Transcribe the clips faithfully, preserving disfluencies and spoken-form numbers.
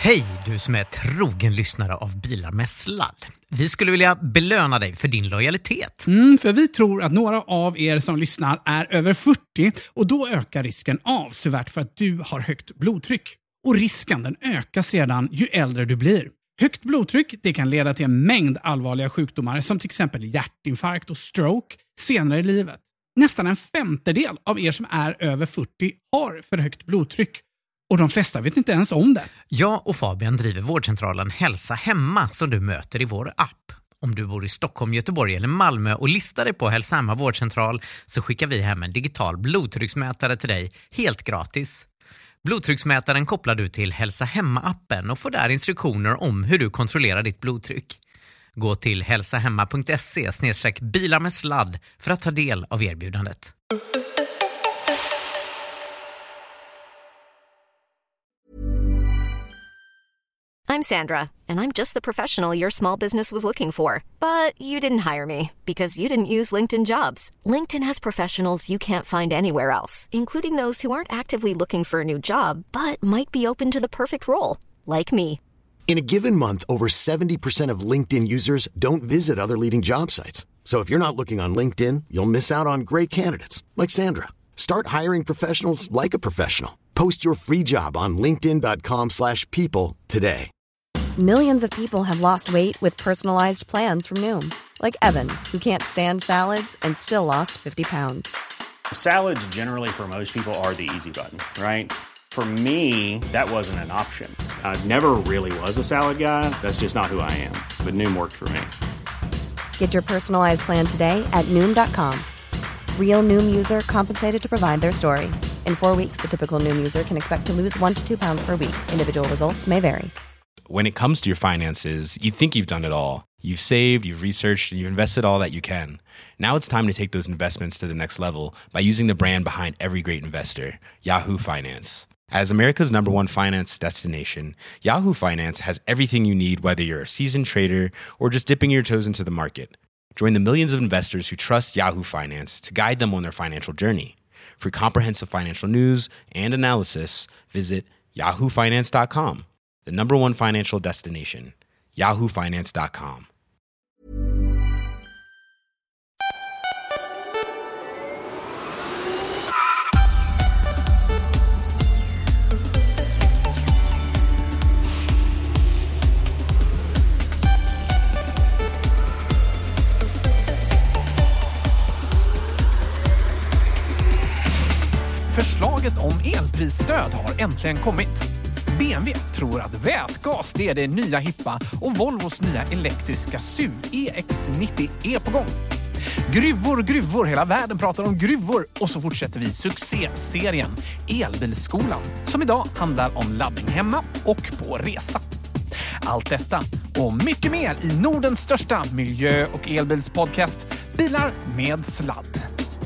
Hej, du som är trogen lyssnare av Bilar med sladd. Vi skulle vilja belöna dig för din lojalitet. Mm, för vi tror att några av er som lyssnar är över fyrtio och då ökar risken avsevärt för att du har högt blodtryck. Och risken den ökar sedan ju äldre du blir. Högt blodtryck det kan leda till en mängd allvarliga sjukdomar som till exempel hjärtinfarkt och stroke senare i livet. Nästan en femtedel av er som är över fyrtio har för högt blodtryck. Och de flesta vet inte ens om det. Jag och Fabian driver vårdcentralen Hälsa Hemma som du möter i vår app. Om du bor i Stockholm, Göteborg eller Malmö och listar dig på Hälsa Hemma vårdcentral så skickar vi hem en digital blodtrycksmätare till dig helt gratis. Blodtrycksmätaren kopplar du till Hälsa Hemma-appen och får där instruktioner om hur du kontrollerar ditt blodtryck. Gå till hälsahemma punkt se slash bilar med sladd för att ta del av erbjudandet. I'm Sandra, and I'm just the professional your small business was looking for. But you didn't hire me because you didn't use LinkedIn Jobs. LinkedIn has professionals you can't find anywhere else, including those who aren't actively looking for a new job, but might be open to the perfect role, like me. In a given month, over seventy percent of LinkedIn users don't visit other leading job sites. So if you're not looking on LinkedIn, you'll miss out on great candidates like Sandra. Start hiring professionals like a professional. Post your free job on linkedin dot com slash people today. Millions of people have lost weight with personalized plans from Noom. Like Evan, who can't stand salads and still lost fifty pounds. Salads generally for most people are the easy button, right? For me, that wasn't an option. I never really was a salad guy. That's just not who I am. But Noom worked for me. Get your personalized plan today at noom dot com. Real Noom user compensated to provide their story. In four weeks, the typical Noom user can expect to lose one to two pounds per week. Individual results may vary. When it comes to your finances, you think you've done it all. You've saved, you've researched, and you've invested all that you can. Now it's time to take those investments to the next level by using the brand behind every great investor, Yahoo Finance. As America's number one finance destination, Yahoo Finance has everything you need, whether you're a seasoned trader or just dipping your toes into the market. Join the millions of investors who trust Yahoo Finance to guide them on their financial journey. For comprehensive financial news and analysis, visit yahoo finance dot com. The number one financial destination, yahoo finance dot com. Förslaget om elprisstöd har äntligen kommit. B M W tror att vätgas det är det nya hippa och Volvos nya elektriska S U V E X nittio är på gång. Gruvor, gruvor, hela världen pratar om gruvor och så fortsätter vi succéserien Elbilskolan som idag handlar om laddning hemma och på resa. Allt detta och mycket mer i Nordens största miljö- och elbilspodcast Bilar med sladd.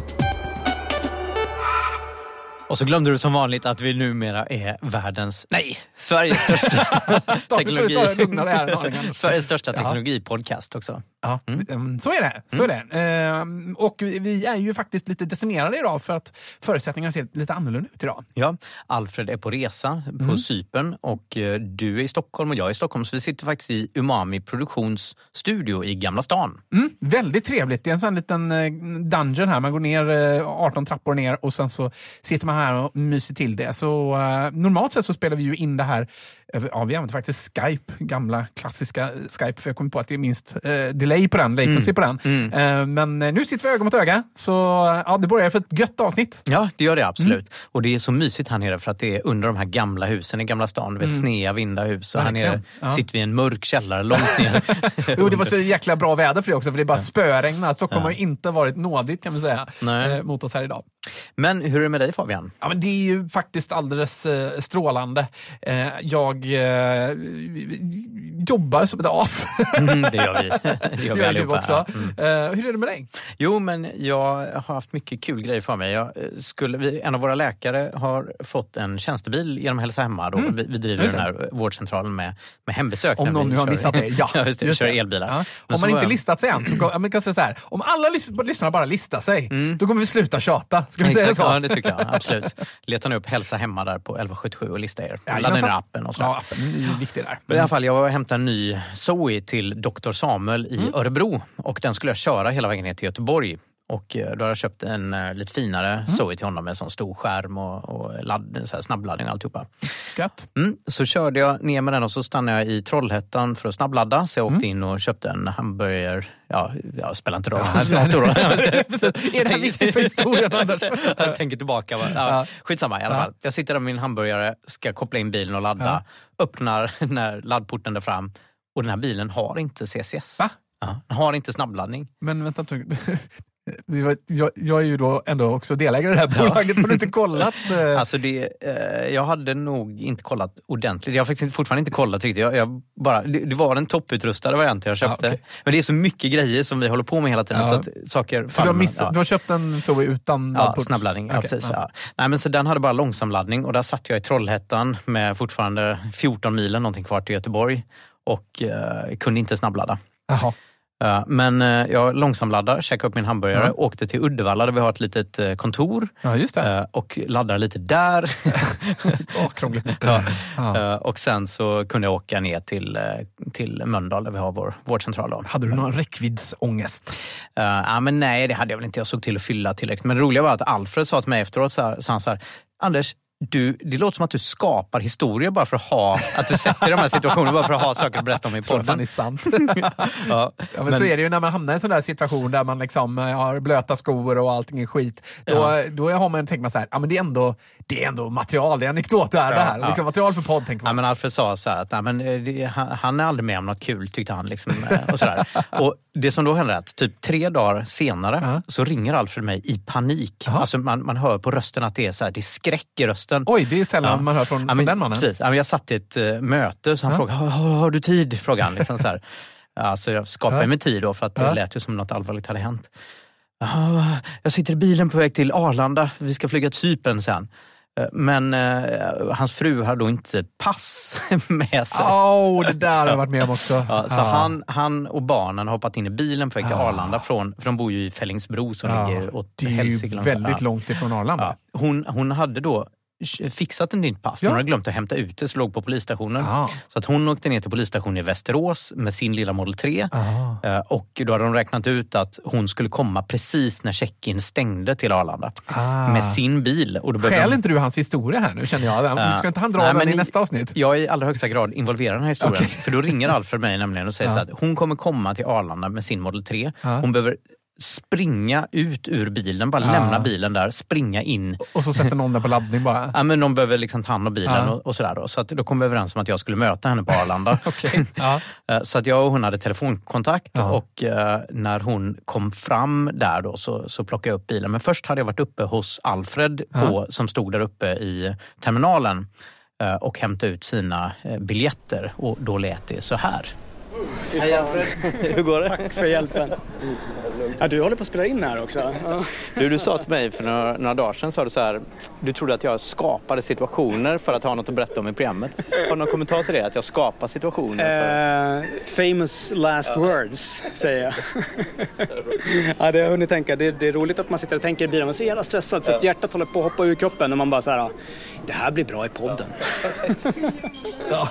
Och så glömde du som vanligt att vi numera är världens, nej, Sveriges största teknologi. Sveriges största teknologipodcast också. Ja, mm. så är det. Så mm. är det. Ehm, och vi är ju faktiskt lite decimerade idag för att förutsättningarna ser lite annorlunda ut idag. Ja, Alfred är på resa på mm. Cypern och du är i Stockholm och jag är i Stockholm. Så vi sitter faktiskt i Umami produktionsstudio i Gamla stan. Mm, väldigt trevligt. Det är en sån liten dungeon här. Man går ner arton trappor ner och sen så sitter man här och myser till det. Så uh, normalt sett så spelar vi ju in det här. Ja, vi använder faktiskt Skype, gamla klassiska Skype, för jag kommer på att det är minst uh, delay på den, latency mm. på den. Mm. Uh, men uh, nu sitter vi öga mot öga, så uh, ja, det börjar för ett gött avsnitt. Ja, det gör det absolut. Mm. Och det är så mysigt här nere för att det är under de här gamla husen i Gamla stan, vet, mm. snea vinda hus. Och här nere ja. sitter vi i en mörk källare långt ner. Jo, det var så jäkla bra väder för det också, för det är bara ja. spöregnar. Stockholm ja. har inte varit nådigt, kan man säga, uh, mot oss här idag. Men hur är det med dig, Fabian? Ja, men det är ju faktiskt alldeles uh, strålande. Uh, jag uh, jobbar som ett as. Mm, det gör vi. Det gör vi allihopa. Också. Mm. Uh, hur är det med dig? Jo, men jag har haft mycket kul grejer för mig. Jag skulle, vi, en av våra läkare har fått en tjänstebil genom Hälsa Hemma. Då. Mm. Vi, vi driver den här vårdcentralen med, med hembesök. Om någon nu har missat det. Ja, ja just det, just kör det. Elbilar. Ja. Om man inte listat sig än, så kan, man kan säga så här. Om alla lys- lyssnare bara listar sig, mm. då kommer vi sluta tjata. Ska vi säga så? Ja, det tycker jag. Absolut. absolut. Letar ni upp Hälsa hemma där på elva sjuttio sju och lista er. Ja, ladda ner appen och så. Ja, appen är viktig där. Men i alla fall, jag hämtade en ny Zoe till doktor Samuel i mm. Örebro. Och den skulle jag köra hela vägen ner till Göteborg. Och då har jag köpt en uh, lite finare mm. Zoe till honom med en sån stor skärm och, och ladd, så här snabbladdning och alltihopa. Gött. Mm, så körde jag ner med den och så stannade jag i Trollhättan för att snabbladda. Så jag åkte mm. in och köpte en hamburgare. Ja, jag spelar inte roll. Ja, är det här viktigt för historien, Anders? Jag tänker tillbaka. Ja, ja. Skitsamma i alla fall. Jag sitter där med min hamburgare, ska koppla in bilen och ladda. Ja. Öppnar när laddporten där fram. Och den här bilen har inte C C S. Va? Ja, den har inte snabbladdning. Men vänta, jag, jag är ju då ändå också delägare i det här bolaget. Har du inte kollat? Alltså det, eh, jag hade nog inte kollat ordentligt. Jag har faktiskt fortfarande inte kollat riktigt. Jag, jag bara, det, det var en topputrustade variant jag köpte. Ja, okay. Men det är så mycket grejer som vi håller på med hela tiden. Ja. Så att saker så du har, miss, ja. du har köpt en så utan ja, snabbladdning. Ja, okay. Precis, ja. Ja. Nej, men så den hade bara långsamladdning. Och där satt jag i Trollhättan med fortfarande fjorton milen någonting kvar till Göteborg. Och eh, kunde inte snabbladda. Jaha. Men jag långsamladdar, checkar upp min hamburgare, mm. åkte till Uddevalla där vi har ett litet kontor. Ja, just det. Och laddar lite där. Åh, krångligt. Ja. Ja. Och sen så kunde jag åka ner till, till Mölndal där vi har vår vårdcentral. Hade du någon räckviddsångest? Uh, ja, men nej, det hade jag väl inte. Jag såg till att fylla tillräckligt. Men det roliga var att Alfred sa till mig efteråt, så här, så han så här, Anders, Du, det låter som att du skapar historier bara för att ha, att du sätter de här situationerna bara för att ha saker att berätta om i podden. Så det är sant. ja. Ja, men, men så är det ju när man hamnar i en sån där situation där man liksom har blöta skor och allting är skit. Då, ja. då har man tänkt man så här, ja men det är ändå, det är ändå material, det är anekdoter ja, det här. Ja. Liksom material för podd, tänker man. Ja, men Alfred sa så här att nej, men det, han, han är aldrig med om något kul, tyckte han liksom, och sådär. Och det som då händer är att typ tre dagar senare uh-huh. så ringer Alfred mig i panik. Uh-huh. Alltså man, man hör på rösten att det är så här, det är skräck i rösten. Oj, det är sällan ja. man hör från, ja, men, från den mannen. Precis, ja, men jag satt i ett uh, möte så han uh-huh. frågade, har, har, har du tid? Frågade han liksom så här. Alltså jag skapade uh-huh. mig tid då för att uh-huh. det lät ju som något allvarligt hade hänt. Uh, jag sitter i bilen på väg till Arlanda, vi ska flyga till Cypern sen. Men uh, hans fru har då inte pass med sig. Åh, oh, det där har jag varit med om också. Ja, så ah. han, han och barnen har hoppat in i bilen på väg till ah. Arlanda. Från, för de bor ju i Fällingsbro som ah. ligger åt Hälsingland. Det är ju väldigt långt ifrån Arlanda. Ja. Hon, hon hade då fixat en nytt pass, men ja. hon hade glömt att hämta ut det, så låg på polisstationen. Ah. Så att hon åkte ner till polisstationen i Västerås med sin lilla Model tre. Ah. Och då hade de räknat ut att hon skulle komma precis när check-in stängde till Arlanda. Ah. Med sin bil. Och då Skäl de... inte du hans historia här nu, känner jag. Uh, ska inte han dra nej, den i nästa avsnitt? Jag är i allra högsta grad involverad i den här historien. Okay. För då ringer Alfred mig nämligen och säger ah. så att hon kommer komma till Arlanda med sin Model tre. Ah. Hon behöver springa ut ur bilen, bara ah. lämna bilen där, springa in. Och så sätter någon där på laddning bara? Ja, men någon behöver liksom ta hand om bilen ah. och, och sådär då. Så att då kom vi överens om att jag skulle möta henne på Arlanda. okay. ah. Så att jag och hon hade telefonkontakt ah. och uh, när hon kom fram där då så, så plockade jag upp bilen. Men först hade jag varit uppe hos Alfred ah. på, som stod där uppe i terminalen uh, och hämtade ut sina uh, biljetter, och då lät det så här. Hej Alfred, hur går det? Tack för hjälpen. Ja, du håller på att spela in här också. Ja. Du, du sa till mig för några, några dagar sedan, sa du så här, du trodde att jag skapade situationer för att ha något att berätta om i programmet. Har du någon kommentar till det, att jag skapar situationer? För... Uh, famous last ja. words, säger jag. Ja, det har jag hunnit tänka. Det, det är roligt att man sitter och tänker i bilen. Man är så jävla stressad så att hjärtat håller på att hoppa ur kroppen och man bara så här, det här blir bra i podden. Ja.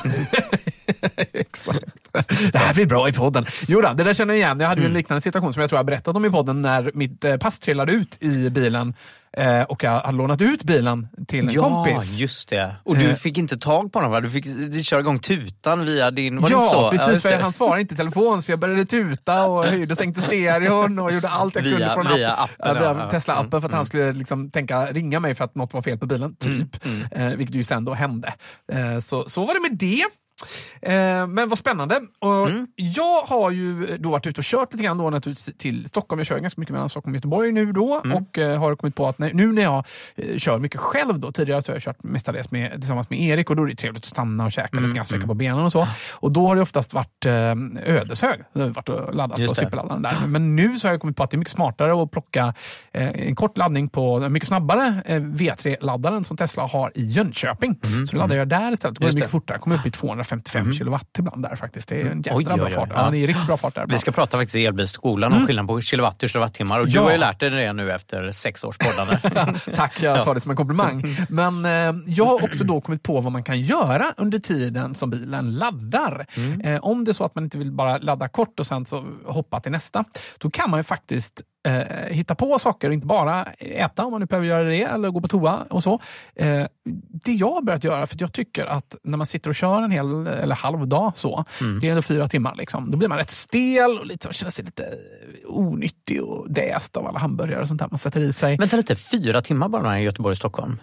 Exakt. Det här blir bra i podden. Jo då, det där känner jag igen. Jag hade ju en liknande situation som jag tror jag berättat om i podden när mitt eh, pass trillade ut i bilen eh, och jag hade lånat ut bilen till en ja, kompis. Ja, just det. Och du eh. fick inte tag på honom, va? Du fick du köra igång tutan via din... Var ja, det så? precis. Ja, för han svarade inte i telefon så jag började tuta och höjde, sänkte stereon och gjorde allt jag via, kunde från via app, appen. Via ja, Tesla-appen mm, för att han skulle liksom tänka ringa mig för att något var fel på bilen, typ. Mm, mm. Eh, vilket ju sen då hände. Eh, så, så var det med det. Eh, men vad spännande. Och mm. jag har ju då varit ute och kört lite grann då naturligtvis till Stockholm. Jag kör ganska mycket mellan Stockholm och Göteborg nu då mm. och eh, har kommit på att när, nu när jag eh, kör mycket själv då, tidigare så har jag kört mestadels med, tillsammans med Erik och då är det trevligt att stanna och käka mm. lite grann, sträcka på benen och så. Och då har det oftast varit eh, Ödeshög. Det har varit och laddat Just på superladdaren där. Men nu så har jag kommit på att det är mycket smartare att plocka eh, en kort laddning på mycket snabbare eh, V tre-laddaren som Tesla har i Jönköping. Mm. Så då laddar jag där istället. Det går mycket fortare. Kommer upp i tvåhundrafemtio femtiofem mm. kilowatt ibland där faktiskt. Det är en jädra oj, bra oj, oj, fart. ja. Ja, det är riktigt bra fart där. Vi ska prata faktiskt i elbilskolan mm. om skillnad på kilowatt och kilowattimmar. Och ja. du har ju lärt dig det nu efter sex års poddande. Tack, jag tar det som en komplimang. Men eh, jag har också då kommit på vad man kan göra under tiden som bilen laddar. Mm. Eh, om det är så att man inte vill bara ladda kort och sen så hoppa till nästa, då kan man ju faktiskt Eh, hitta på saker och inte bara äta om man nu behöver göra det eller gå på toa och så. Eh, det jag har börjat göra, för jag tycker att när man sitter och kör en hel eller halv dag så, mm. det är ändå fyra timmar liksom, då blir man rätt stel och lite, känner sig lite onyttig och däst av alla hamburgare och sånt där man sätter i sig. Vänta lite, fyra timmar bara i Göteborg och Stockholm?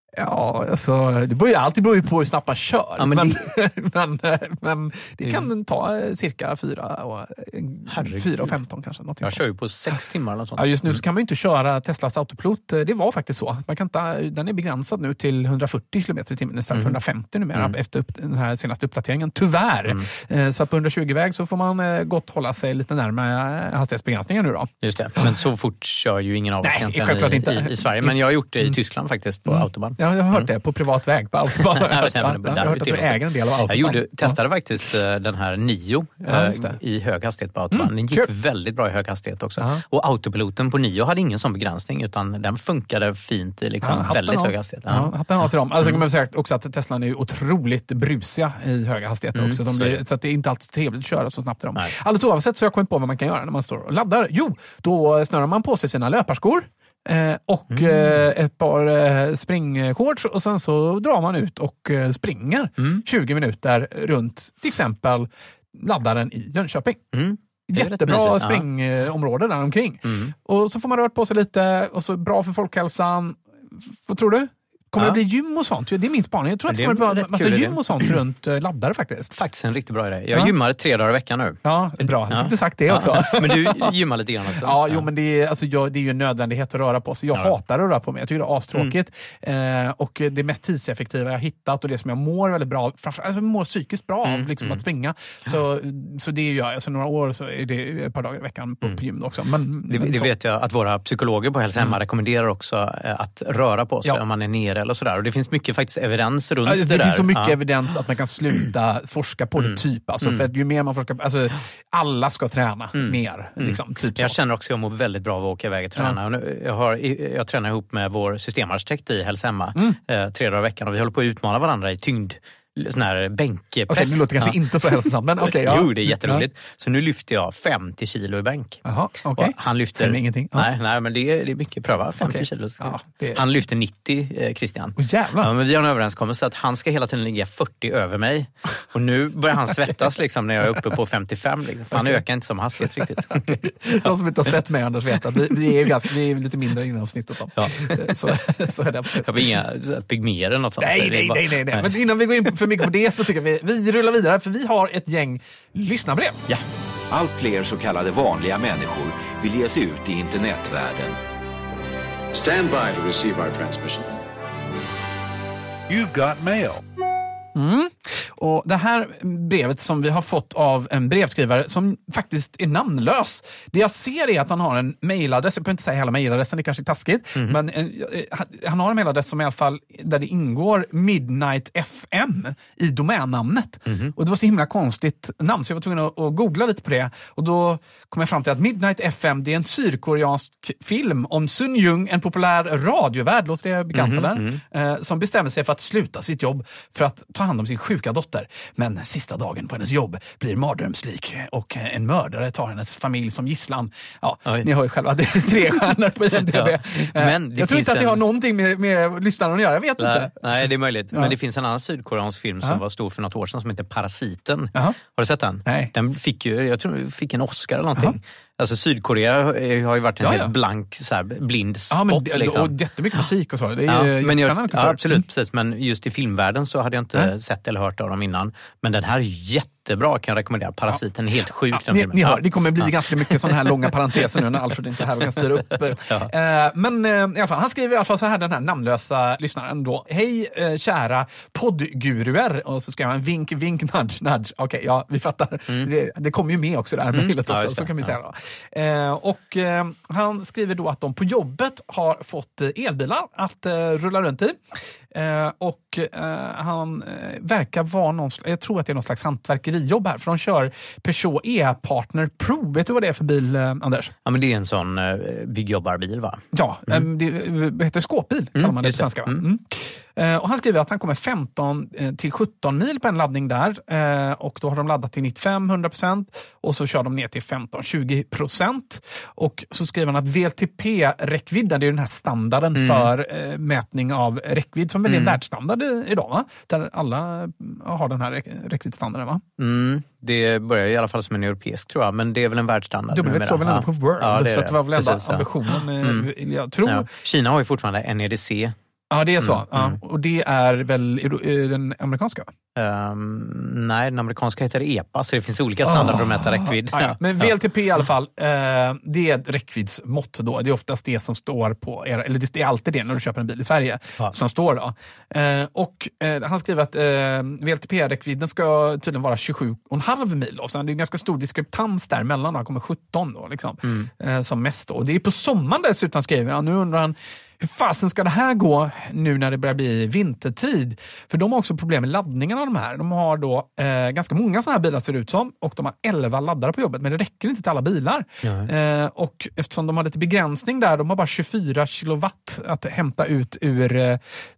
Ja, alltså, det beror ju alltid beror ju på hur snabbt man kör. Ja, men, men, det... men, men det kan mm. ta cirka fyra och, fyra och femton kanske. Något jag kör ju på sex timmar eller sånt. Ja, just nu så kan man ju inte köra Teslas autopilot. Det var faktiskt så. Man kan inte, den är begränsad nu till hundrafyrtio kilometer i timmen istället för mm. hundrafemtio numera mm. efter upp, den här senaste uppdateringen. Tyvärr. Mm. Så på hundratjugo-väg så får man gott hålla sig lite närmare hastighetsbegränsningen nu då. Just det. Men så fort kör ju ingen av oss egentligen i, inte. I, i Sverige. Men jag har gjort det i mm. Tyskland faktiskt på mm. autobahn. Ja, jag har hört mm. det på privat väg på autobahn. jag, jag, jag, jag har hört att du äger en del av autobahn. Jag gjorde, testade ja. faktiskt den här Nio ja, äh, i hög hastighet på autobahn. Mm, den gick kul. väldigt bra i hög hastighet också. Ja. Och autopiloten på Nio hade ingen sån begränsning utan den funkade fint i liksom ja, väldigt hög hastighet. Ja, ja hatten har till dem. Alltså mm. kan man säga också att Tesla är otroligt brusiga i höga hastigheter mm, också. De blir, så, så att det är inte alltid trevligt att köra så snabbt i dem. Nej. Alldeles oavsett så har jag kommit på vad man kan göra när man står och laddar. Jo, då snörar man på sig sina löparskor. Eh, och mm. eh, ett par eh, springshorts och sen så drar man ut och eh, springer mm. tjugo minuter runt till exempel laddaren i Jönköping. Mm. Jättebra springområde där omkring. Mm. Och så får man rört på sig lite och så bra för folkhälsan. Vad tror du? Kommer ja. det bli gym och sånt? Det är min spaning. Jag tror att det kommer bli massa gym och sånt runt laddare faktiskt. Faktiskt en riktigt bra idé. Jag ja. gymmar tre dagar i veckan nu. Ja, bra. Jag fick du sagt det ja. också. Men du gymmar lite grann också. Ja, jo, men det är, alltså, jag, det är ju en nödvändighet att röra på sig. Jag ja. hatar att röra på mig. Jag tycker det är astråkigt. Mm. Eh, och det mest tidseffektiva jag har hittat och det som jag mår väldigt bra, framförallt alltså, mår psykiskt bra av mm. liksom, mm. att springa. Så, så det är ju, alltså några år så är det ett par dagar i veckan på, mm. på gym också. Men, det men, det vet jag att våra psykologer på Hälsa Hemma mm. rekommenderar också att röra på sig ja. om man är nere eller sådär. Och det finns mycket faktiskt evidens runt ja, det, det där. Det finns så mycket ja. evidens att man kan sluta forska på mm. det typ. Alltså, mm. för ju mer man forskar, alltså, alla ska träna mm. mer. Liksom, mm. typ jag så. känner också att jag mår väldigt bra av att åka iväg och träna. Ja. Och nu, jag, har, jag tränar ihop med vår systemarkitekt i Hälsa Hemma mm. eh, tre dagar i veckan och vi håller på att utmana varandra i tyngd. Sån här bänkpress. Okej, det låter kanske ja. inte så hälsosamt, men okej. Okay, ja. Jo, det är jätteroligt. Ja. Så nu lyfter jag femtio kilo i bänk. Jaha, okej. Okay. Han lyfter... Säger ingenting? Ja. Nej, nej, men det är, det är mycket pröva. femtio okay. kilo. Ja, det... Han lyfter nittio, eh, Christian. Oh, jävlar. Ja, men vi har en överenskommelse att han ska hela tiden ligga fyrtio över mig. Och nu börjar han svettas liksom, när jag är uppe på femtiofem. Liksom, för okay. han ökar inte som hastighet riktigt. Okay. De som inte har sett mig Anders vet att vi, vi, är, ganska, vi är lite mindre inom snittet. Ja. Så, så är det absolut. Jag har inga pygmer eller något sånt. Nej, nej, bara... nej, nej, nej. Men innan vi går in för mycket på det så tycker vi vi rullar vidare för vi har ett gäng lyssnarbrev. Ja. Allt fler så kallade vanliga människor vill ge sig ut i internetvärlden. Stand by to receive our transmission. You've got mail. Mm. Och det här brevet som vi har fått av en brevskrivare som faktiskt är namnlös. Det jag ser är att han har en mailadress. Jag behöver inte säga hela mailadressen, det är kanske är taskigt. Mm. Men eh, han har en mailadress som i alla fall där det ingår Midnight F M i domännamnet. Mm. Och det var så himla konstigt namn så jag var tvungen att, att googla lite på det. Och då kom jag fram till att Midnight F M det är en sydkoreansk film om Sun Jung, en populär radiovärd, låter det bekanta mm. där, mm. Eh, som bestämmer sig för att sluta sitt jobb för att ta hand om sin sjuka dotter. Men sista dagen på hennes jobb blir mardrömslik och en mördare tar hennes familj som gisslan. Ja, Oj. Ni har ju själva det är tre stjärnor på I M D B. Ja. Men jag tror inte att det en... har någonting med, med lyssnaren att göra, jag vet nej, inte. Nej, det är möjligt. Ja. Men det finns en annan sydkoreansk film som ja. var stor för något år sedan som heter Parasiten. Ja. Har du sett den? Nej. Den fick ju, jag tror fick en Oscar eller någonting. Ja. Alltså Sydkorea har ju varit en ja, helt ja. blank så här, blind spot. Ja, men, liksom. Och jättemycket musik och så. Det är ja, men jag, ja, absolut, mm. precis. Men just i filmvärlden så hade jag inte mm. sett eller hört av dem innan. Men den här är jättebra, kan jag rekommendera. Parasiten är helt sjuk. Ja, ni, ni hör, det kommer bli ja. ganska mycket sådana här långa parenteser nu när Alfred inte är här och kan styra upp. Ja. Uh, men uh, i alla fall, han skriver i alla fall så här, den här namnlösa lyssnaren då. Hej uh, kära poddguruer. Och så ska jag en vink, vink, nudge, nudge. Okej, okay, ja, vi fattar. Mm. Det, det kommer ju med också det här mm. mejlet också, ja, så kan vi säga då. Uh, och uh, han skriver då att de på jobbet har fått elbilar att uh, rulla runt i. Eh, och eh, han eh, verkar vara någon, jag tror att det är någon slags hantverkerijobb här, för de kör Peugeot E-Partner Pro. Vet du vad det är för bil, eh, Anders? Ja, men det är en sån eh, byggjobbarbil, va? Ja, mm. eh, det heter skåpbil, kallar mm, man det på svenska, va? Mm. Mm. Eh, och han skriver att han kommer femton till sjutton mil på en laddning där, eh, och då har de laddat till nittiofem till hundra procent och så kör de ner till femton till tjugo procent. Och så skriver han att V L T P-räckvidden, det är den här standarden mm. för eh, mätning av räckvidd som väl är en mm. världsstandard idag, va? Där alla har den här räckviddsstandarden, va? Mm. Det börjar i alla fall som en europeisk, tror jag, men det är väl en världsstandard. W står väl ändå på World, ja, det, så det. det var väl ändå Precis, ambitionen, ja. mm. jag tror. Ja. Kina har ju fortfarande N E D C. Ja, det är så. Mm, ja. mm. Och det är väl den amerikanska? Um, nej, den amerikanska heter E P A, så det finns olika standarder oh. för att mäta räckvidd. Ja, ja. Men V L T P i alla fall, eh, det är ett räckviddsmått då. Det är oftast det som står på, era, eller det är alltid det när du köper en bil i Sverige, ja. som står då. Eh, och eh, han skriver att eh, V L T P-räckvidden ska tydligen vara tjugosju komma fem mil då. Så det är en ganska stor diskrepans däremellan. Han kommer sjutton då, liksom, mm. eh, som mest då. Och det är på sommaren dessutom, skriver han. Nu undrar han, hur fasen ska det här gå nu när det börjar bli vintertid? För de har också problem med laddningen av de här. De har då eh, ganska många sådana här bilar, ser det ut som, och de har elva laddare på jobbet, men det räcker inte till alla bilar. Eh, och eftersom de har lite begränsning där, de har bara tjugofyra kilowatt att hämta ut ur eh,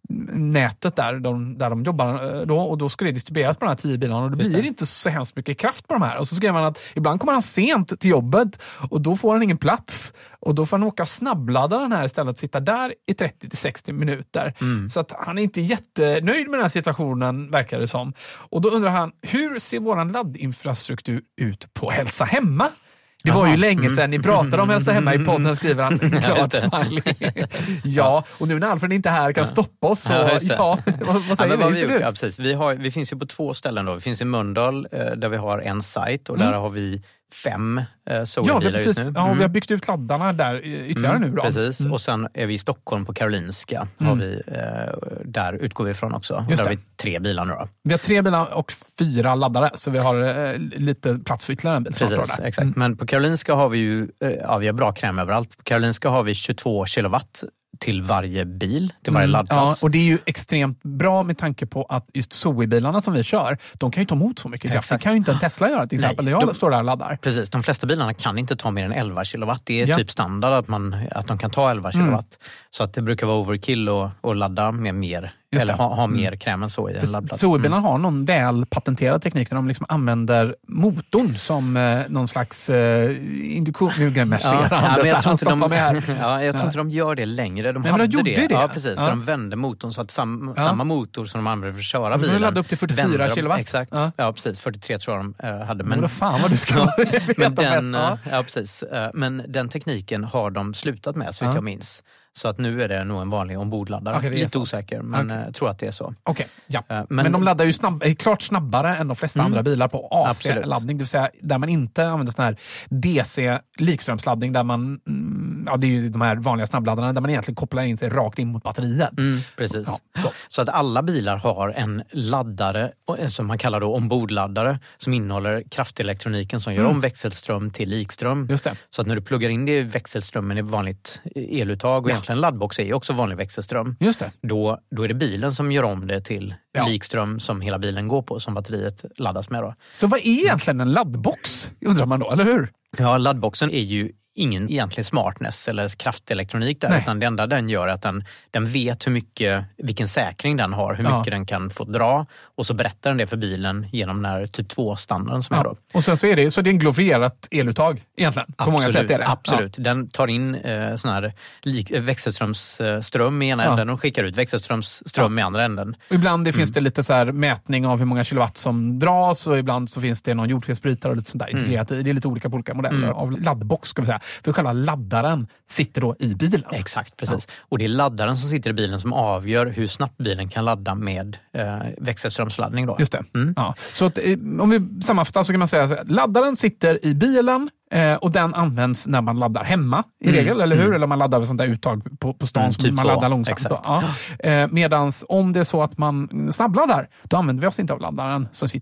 nätet där de, där de jobbar eh, då, och då ska det distribueras på de här tio bilarna och det blir det. inte så hemskt mycket kraft på de här. Och så skriver man att ibland kommer han sent till jobbet och då får han ingen plats. Och då får han åka snabbladda den här istället, sitta där i trettio till sextio minuter. Mm. Så att han är inte jättenöjd med den här situationen, verkar det som. Och då undrar han, hur ser våran laddinfrastruktur ut på Hälsa Hemma? Det var ju länge sedan ni pratade om Hälsa Hemma i podden, skriver han. Glad smiley. Ja, och nu när Alfred inte är här kan stoppa oss. Så, ja, ja, vad, vad säger ja, vi? vi ja, precis. Vi, har, vi finns ju på två ställen då. Vi finns i Mölndal där vi har en sajt och mm. där har vi fem eh, Zoe-bilar ja, just nu. Ja, mm. vi har byggt ut laddarna där ytterligare mm, nu. Då. Precis, mm. och sen är vi i Stockholm på Karolinska. Mm. Har vi, eh, där utgår vi ifrån också. Och där har vi tre bilar nu då. Vi har tre bilar och fyra laddare, så vi har eh, lite plats för ytterligare en bil. Precis, exakt. Mm. Men på Karolinska har vi ju eh, ja, vi har bra kräm överallt. På Karolinska har vi tjugotvå kilowatt till varje bil, till varje mm, laddplats. Ja, och det är ju extremt bra med tanke på att just Zoe-bilarna som vi kör, de kan ju ta emot så mycket kraft. Det kan ju inte en Tesla göra till exempel. Nej, jag de, står där och laddar. Precis, de flesta bilarna kan inte ta mer än elva kilowatt. Det är ja. typ standard att, man, att de kan ta elva kilowatt. Mm. Så att det brukar vara overkill och, och ladda med mer. Eller ha, ha mer mm. kräm än så i en laddplats. Zoe-bilarna mm. har någon väl patenterad teknik där de liksom använder motorn som eh, någon slags eh, induktion. Nu glömmer jag ja, ja, men jag tror inte de, med ja, jag tror inte de gör det längre. De Nej, hade men de gjorde det. det. Ja, precis. Ja. De vände motorn så att sam, ja. samma motor som de använder för att köra de bilen. De laddade upp till fyrtiofyra kilowatt. Exakt. Ja. ja, precis. fyrtiotre tror jag de uh, hade. Men, men fan vad du ska men den, uh, ja, precis. Uh, men den tekniken har de slutat med, så ja. jag minns. Så att nu är det nog en vanlig ombordladdare. Okay, Lite så. osäker, men okay. jag tror att det är så. Okay, ja. Men, men de laddar ju snabb, är klart snabbare än de flesta mm. andra bilar på A C-laddning. Det vill säga där man inte använder sån här D C-likströmsladdning där man, ja det är ju de här vanliga snabbladdarna där man egentligen kopplar in sig rakt in mot batteriet. Mm, precis. Ja, så. så att alla bilar har en laddare som man kallar då ombordladdare som innehåller kraftelektroniken som gör mm. om växelström till likström. Just det. Så att när du pluggar in det i växelströmmen i vanligt eluttag och ja. en laddbox är ju också vanlig växelström. Just det. Då, då är det bilen som gör om det till ja. likström som hela bilen går på, som batteriet laddas med då. Så vad är egentligen en laddbox, undrar man då, eller hur? Ja, laddboxen är ju ingen egentlig smartness eller kraftelektronik där, Nej. utan det enda den gör är att den, den vet hur mycket, vilken säkring den har, hur mycket ja. den kan få dra, och så berättar den det för bilen genom den här typ två-standarden som ja. är då. Och sen så är det, så det är en glorifierat eluttag egentligen, på absolut, många sätt är det. Absolut, ja. den tar in eh, sån här lik, växelströmsström i ena ja. änden och skickar ut växelströmsström ja. i andra änden. Och ibland det mm. finns det lite så här mätning av hur många kilowatt som dras, och ibland så finns det någon jordfelsbrytare och lite sånt där integrerat i. Det är lite olika på olika modeller mm. av laddbox, ska vi säga. För själva laddaren sitter då i bilen. Exakt, precis. Ja. Och det är laddaren som sitter i bilen som avgör hur snabbt bilen kan ladda med eh, växelströmsladdning då. Just det. Mm. Ja. Så att, om vi sammanfattar så kan man säga att laddaren sitter i bilen eh, och den används när man laddar hemma i mm. regel, eller hur? Mm. Eller man laddar med sånt där uttag på, på stan mm, som typ man så. laddar långsamt. Då. Ja. Eh, medans om det är så att man snabbladdar, då använder vi oss inte av laddaren som sitter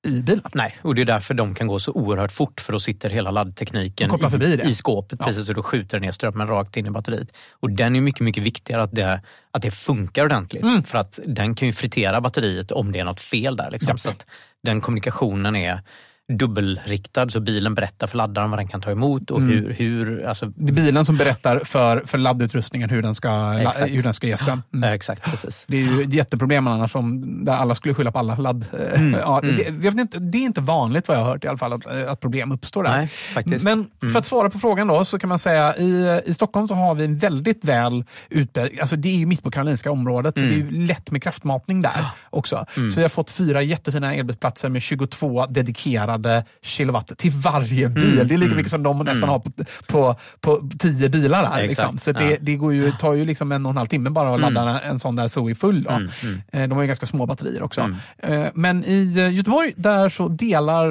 i bilen. Nej, och det är därför de kan gå så oerhört fort, för då sitter hela laddtekniken i, i skåpet, ja. Precis, och då skjuter ner strömmen rakt in i batteriet. Och den är mycket, mycket viktigare att det, att det funkar ordentligt, mm. för att den kan ju fritera batteriet om det är något fel där. Liksom. Ja. Så att den kommunikationen är dubbelriktad, så bilen berättar för laddaren vad den kan ta emot och mm. hur... hur alltså... Det är bilen som berättar för, för laddutrustningen hur den ska, hur den ska ge ström. Mm. Exakt, precis. Det är ju ett jätteproblem annars om där alla skulle skylla på alla ladd. Mm. Ja, mm. Det, jag vet inte, det är inte vanligt vad jag har hört i alla fall att, att problem uppstår där. Nej, faktiskt. Men för mm. att svara på frågan då, så kan man säga i, i Stockholm så har vi en väldigt väl utbredd, alltså det är ju mitt på Karolinska området, mm. så det är ju lätt med kraftmatning där också. Mm. Så vi har fått fyra jättefina elbilsplatser med tjugotvå dedikerade kilowatt till varje bil. Mm. Det är lika mycket som de nästan mm. har på, på, på tio bilar där. Liksom. Så det, ja. det går ju, tar ju liksom en och en halv timme bara att ladda mm. en sån där Zoe full. Då. Mm. Mm. De har ju ganska små batterier också. Mm. Men i Göteborg, där så delar,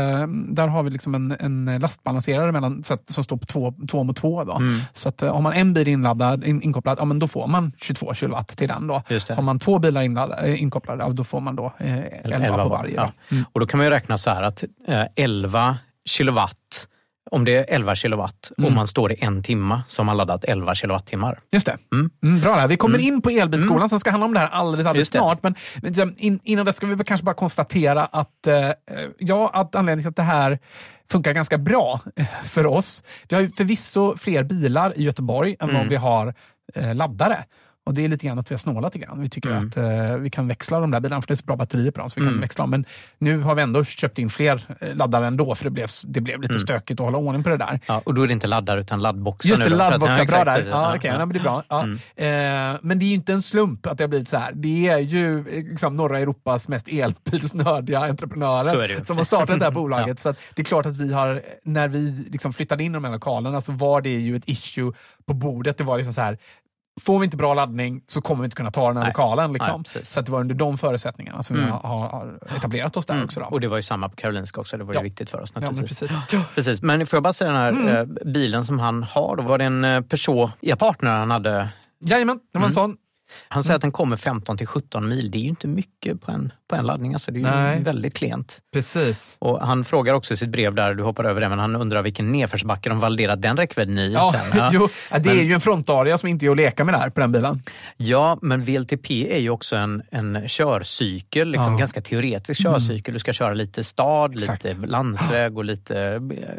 där har vi liksom en, en lastbalanserare mellan, så att, som står på två, två mot två. Då. Mm. Så att har man en bil inladdad, in, inkopplad, ja, men då får man tjugotvå kilowatt till den. Då. Har man två bilar inladdad, inkopplade, ja, då får man då eh, elva, elva på varje. Ja. Mm. Och då kan man ju räkna så här att eh, elva kilowatt, om det är elva kilowatt mm. och man står i en timma så har man laddat elva kilowattimmar. Just det. Mm. Mm, bra där. Vi kommer mm. in på elbilskolan mm. som ska handla om det här alldeles, alldeles snart. Men in, innan det ska vi kanske bara konstatera att, eh, ja, att anledningen till att det här funkar ganska bra för oss. Vi har ju förvisso fler bilar i Göteborg än mm. vad vi har eh, laddare. Och det är lite grann att vi har snålat lite grann. Vi tycker mm. att eh, vi kan växla de där bilarna, för det är så bra batterier på dem, så vi mm. kan växla dem. Men nu har vi ändå köpt in fler laddare ändå, för det blev, det blev lite mm. stökigt att hålla ordning på det där. Ja, och då är det inte laddare utan laddboxar. Just det, nu laddboxar, bra där. Ja, ja, okej, okay, ja. ja, men det är bra. Ja. Mm. Eh, men det är ju inte en slump att det har blivit så här. Det är ju liksom norra Europas mest elbilsnördiga entreprenörer som har startat det här bolaget. ja. Så att det är klart att vi har, när vi liksom flyttade in i de här lokalerna, så var det ju ett issue på bordet. Det var liksom så här: får vi inte bra laddning så kommer vi inte kunna ta den här Nej. lokalen. Liksom. Nej, så att det var under de förutsättningarna som mm. vi har, har etablerat oss där mm. också. Då. Och det var ju samma på Karolinska också. Det var ju ja. viktigt för oss naturligtvis. Ja, men precis. precis. Men får jag bara säga, den här mm. eh, bilen som han har, då var det en Peugeot e-partner han hade? Jajamän, det var en sån. Han säger mm. att den kommer femton till sjutton mil. Det är ju inte mycket på en, på en laddning. Alltså det är ju Nej. väldigt klent. Precis. Och han frågar också i sitt brev där, du hoppar över det, men han undrar vilken nedförsbacke de validerat den räckvidden i. Ja, ja. Jo, det men, är ju en frontarea som inte är att leka med där på den bilen. Ja, men V L T P är ju också en, en körcykel, liksom ja. ganska teoretisk körcykel. Du ska köra lite stad, Exakt. lite landsväg och lite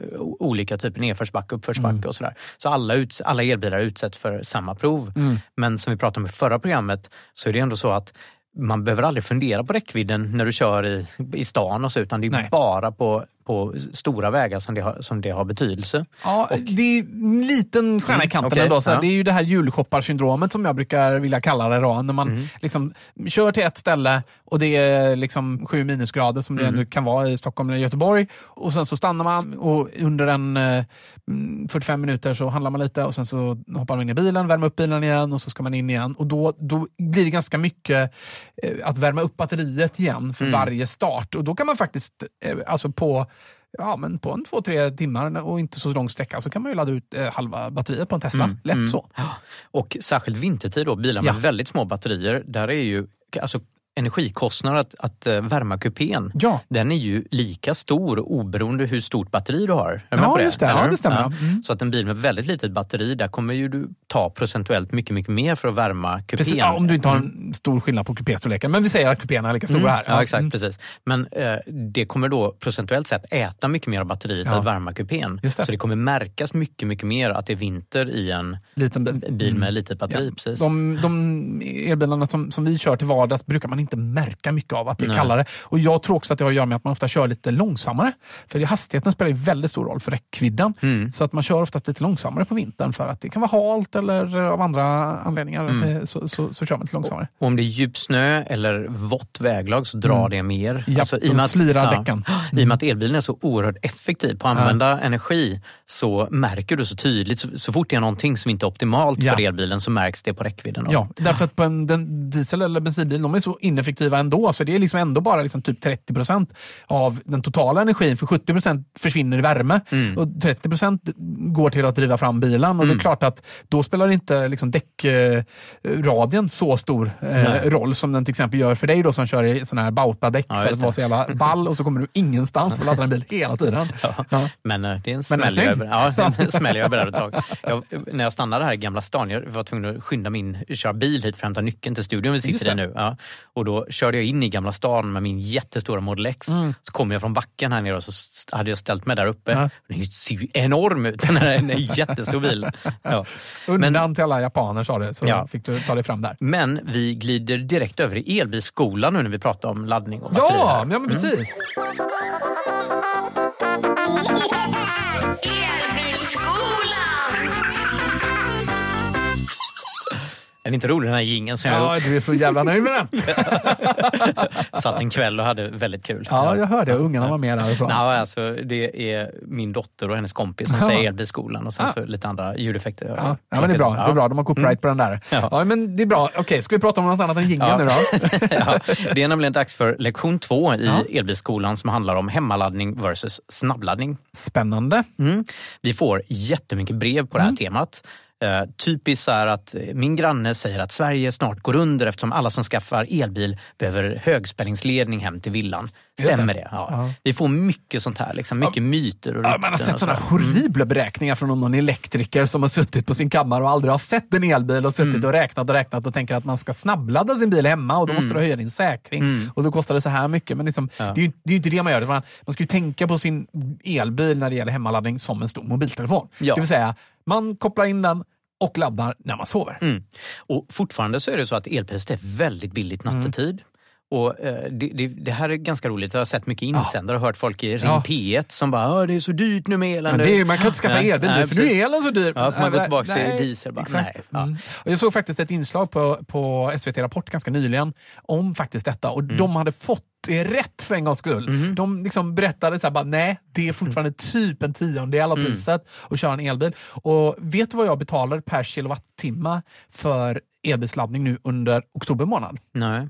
olika typer nedförsbacke, uppförsbacke mm. och sådär. Så alla, ut, alla elbilar utsätts för samma prov. Mm. Men som vi pratade om i förra programmet, så är det ändå så att man behöver aldrig fundera på räckvidden när du kör i, i stan och så, utan det är Nej. bara på, på stora vägar som det har, som det har betydelse. Ja, och, det är en liten stjärna i kanten mm, okay, ändå. Så ja. Det är ju det här julshopparsyndromet som jag brukar vilja kalla det då. När man mm. liksom kör till ett ställe och det är liksom sju minusgrader som det mm. ändå kan vara i Stockholm eller Göteborg. Och sen så stannar man och under en eh, fyrtiofem minuter så handlar man lite och sen så hoppar man in i bilen, värmer upp bilen igen och så ska man in igen. Och då, då blir det ganska mycket eh, att värma upp batteriet igen för mm. varje start. Och då kan man faktiskt, eh, alltså på Ja, men på en två, tre timmar och inte så lång sträcka så kan man ju ladda ut eh, halva batteriet på en Tesla. Mm, Lätt mm. så. Och särskilt vintertid då, bilar med ja. väldigt små batterier, där är ju alltså energikostnaden att, att värma kupén, ja. den är ju lika stor oberoende hur stort batteri du har. Är ja, just det. Ja, det stämmer. Ja. Mm. Så att en bil med väldigt litet batteri, där kommer ju du ta procentuellt mycket, mycket mer för att värma kupén. Precis, ja, om du inte har en stor skillnad på kupéstorleken. Men vi säger att kupéerna är lika stora mm. här. Ja, exakt, mm. precis. Men eh, det kommer då procentuellt sett äta mycket mer av batteriet ja. att värma kupén. Det. Så det kommer märkas mycket, mycket mer att det är vinter i en Liten bil, bil med mm. litet batteri. Ja. Precis. De, de elbilarna som, som vi kör till vardags brukar man inte märka mycket av att det är kallare. Och jag tror också att det har att göra med att man ofta kör lite långsammare. För det, hastigheten spelar ju väldigt stor roll för räckvidden. Mm. Så att man kör ofta lite långsammare på vintern för att det kan vara halt eller av andra anledningar mm. så, så, så kör man lite långsammare. Och om det är djup snö eller vått väglag så drar mm. det mer. Ja, alltså, i och med att, slirar ja, däcken. Mm. I och med att elbilen är så oerhört effektiv på att använda ja. energi, så märker du så tydligt, så, så fort det är någonting som inte är optimalt ja. för elbilen, så märks det på räckvidden. Ja, därför att på en den diesel- eller bensinbil, de är så ineffektiva ändå. Så det är liksom ändå bara liksom typ trettio procent av den totala energin. För sjuttio procent försvinner i värme. Mm. Och trettio procent går till att driva fram bilen. Och mm. det är klart att då spelar inte liksom däckradien så stor eh, roll som den till exempel gör för dig då som kör i sån här bautadäck ja, för att vara så jävla ball. Och så kommer du ingenstans för att ladda en bil hela tiden. Ja. Ja. Men uh, det är en smäll jag över, ja, en smäll jag över ett tag. Jag, när jag stannade här i Gamla stan, jag var tvungen att skynda min, köra bil hit för att hämta nyckeln till studion vi sitter i nu. Ja. Och då körde jag in i Gamla stan med min jättestora Model X. Mm. Så kom jag från backen här nere och så hade jag ställt mig där uppe. Ja. Den ser ju enorm ut, den är en jättestor bil. Ja. Undan Men, till alla japaner sa det, så ja. fick du ta dig fram där. Men vi glider direkt över i elbilsskolan nu när vi pratar om laddning och batteri. Ja, ja men precis. Mm. Är det inte rolig den här jingeln som ja, jag du är så jävla nöjd med den. Satt en kväll och hade väldigt kul. Ja, jag hörde. Ungarna var med där och så. Ja, alltså, det är min dotter och hennes kompis som ja. säger elbilskolan och sen ja. så lite andra ljudeffekter. Ja, ja men det är bra. Ja. Det är bra. De har copyright mm. på den där. Ja. ja, men det är bra. Okej, okay, ska vi prata om något annat än jingeln ja. nu då? ja. Det är nämligen dags för lektion två i ja. elbilskolan som handlar om hemmaladdning versus snabbladdning. Spännande. Mm. Vi får jättemycket brev på mm. det här temat. Uh, typiskt är att min granne säger att Sverige snart går under eftersom alla som skaffar elbil behöver högspänningsledning hem till villan. Stämmer det? det? Ja. Ja. Vi får mycket sånt här, liksom, mycket ja. myter och ja, man har sett sådana horribla beräkningar från någon elektriker som har suttit på sin kammare och aldrig har sett en elbil och suttit mm. och räknat och räknat och tänker att man ska snabbladda sin bil hemma och då mm. måste du höja din säkring mm. och då kostar det så här mycket. Men liksom, ja. det, är ju, det är ju inte det man gör. Man, man ska ju tänka på sin elbil när det gäller hemmaladdning som en stor mobiltelefon. Ja. Det vill säga, man kopplar in den och laddar när man sover. Mm. Och fortfarande så är det så att elpriset är väldigt billigt nattetid. Mm. Och eh, det, det, det här är ganska roligt. Jag har sett mycket insändare och hört folk i Ring ja. P ett som bara, det är så dyrt nu med elen. Men det är, man kan inte skaffa elbil nu, för nu är elen så dyr. Ja, får man gå tillbaka till diesel. Bara, exakt. Nej. Ja. Mm. Och jag såg faktiskt ett inslag på, på S V T Rapport ganska nyligen om faktiskt detta. Och mm. de hade fått det rätt för en gångs skull. Mm. De liksom berättade så här, bara, nej, det är fortfarande mm. typ en tiondel av priset mm. att köra en elbil. Och vet du vad jag betalar per kilowattimme för elbilsladdning nu under oktober månad? Nej.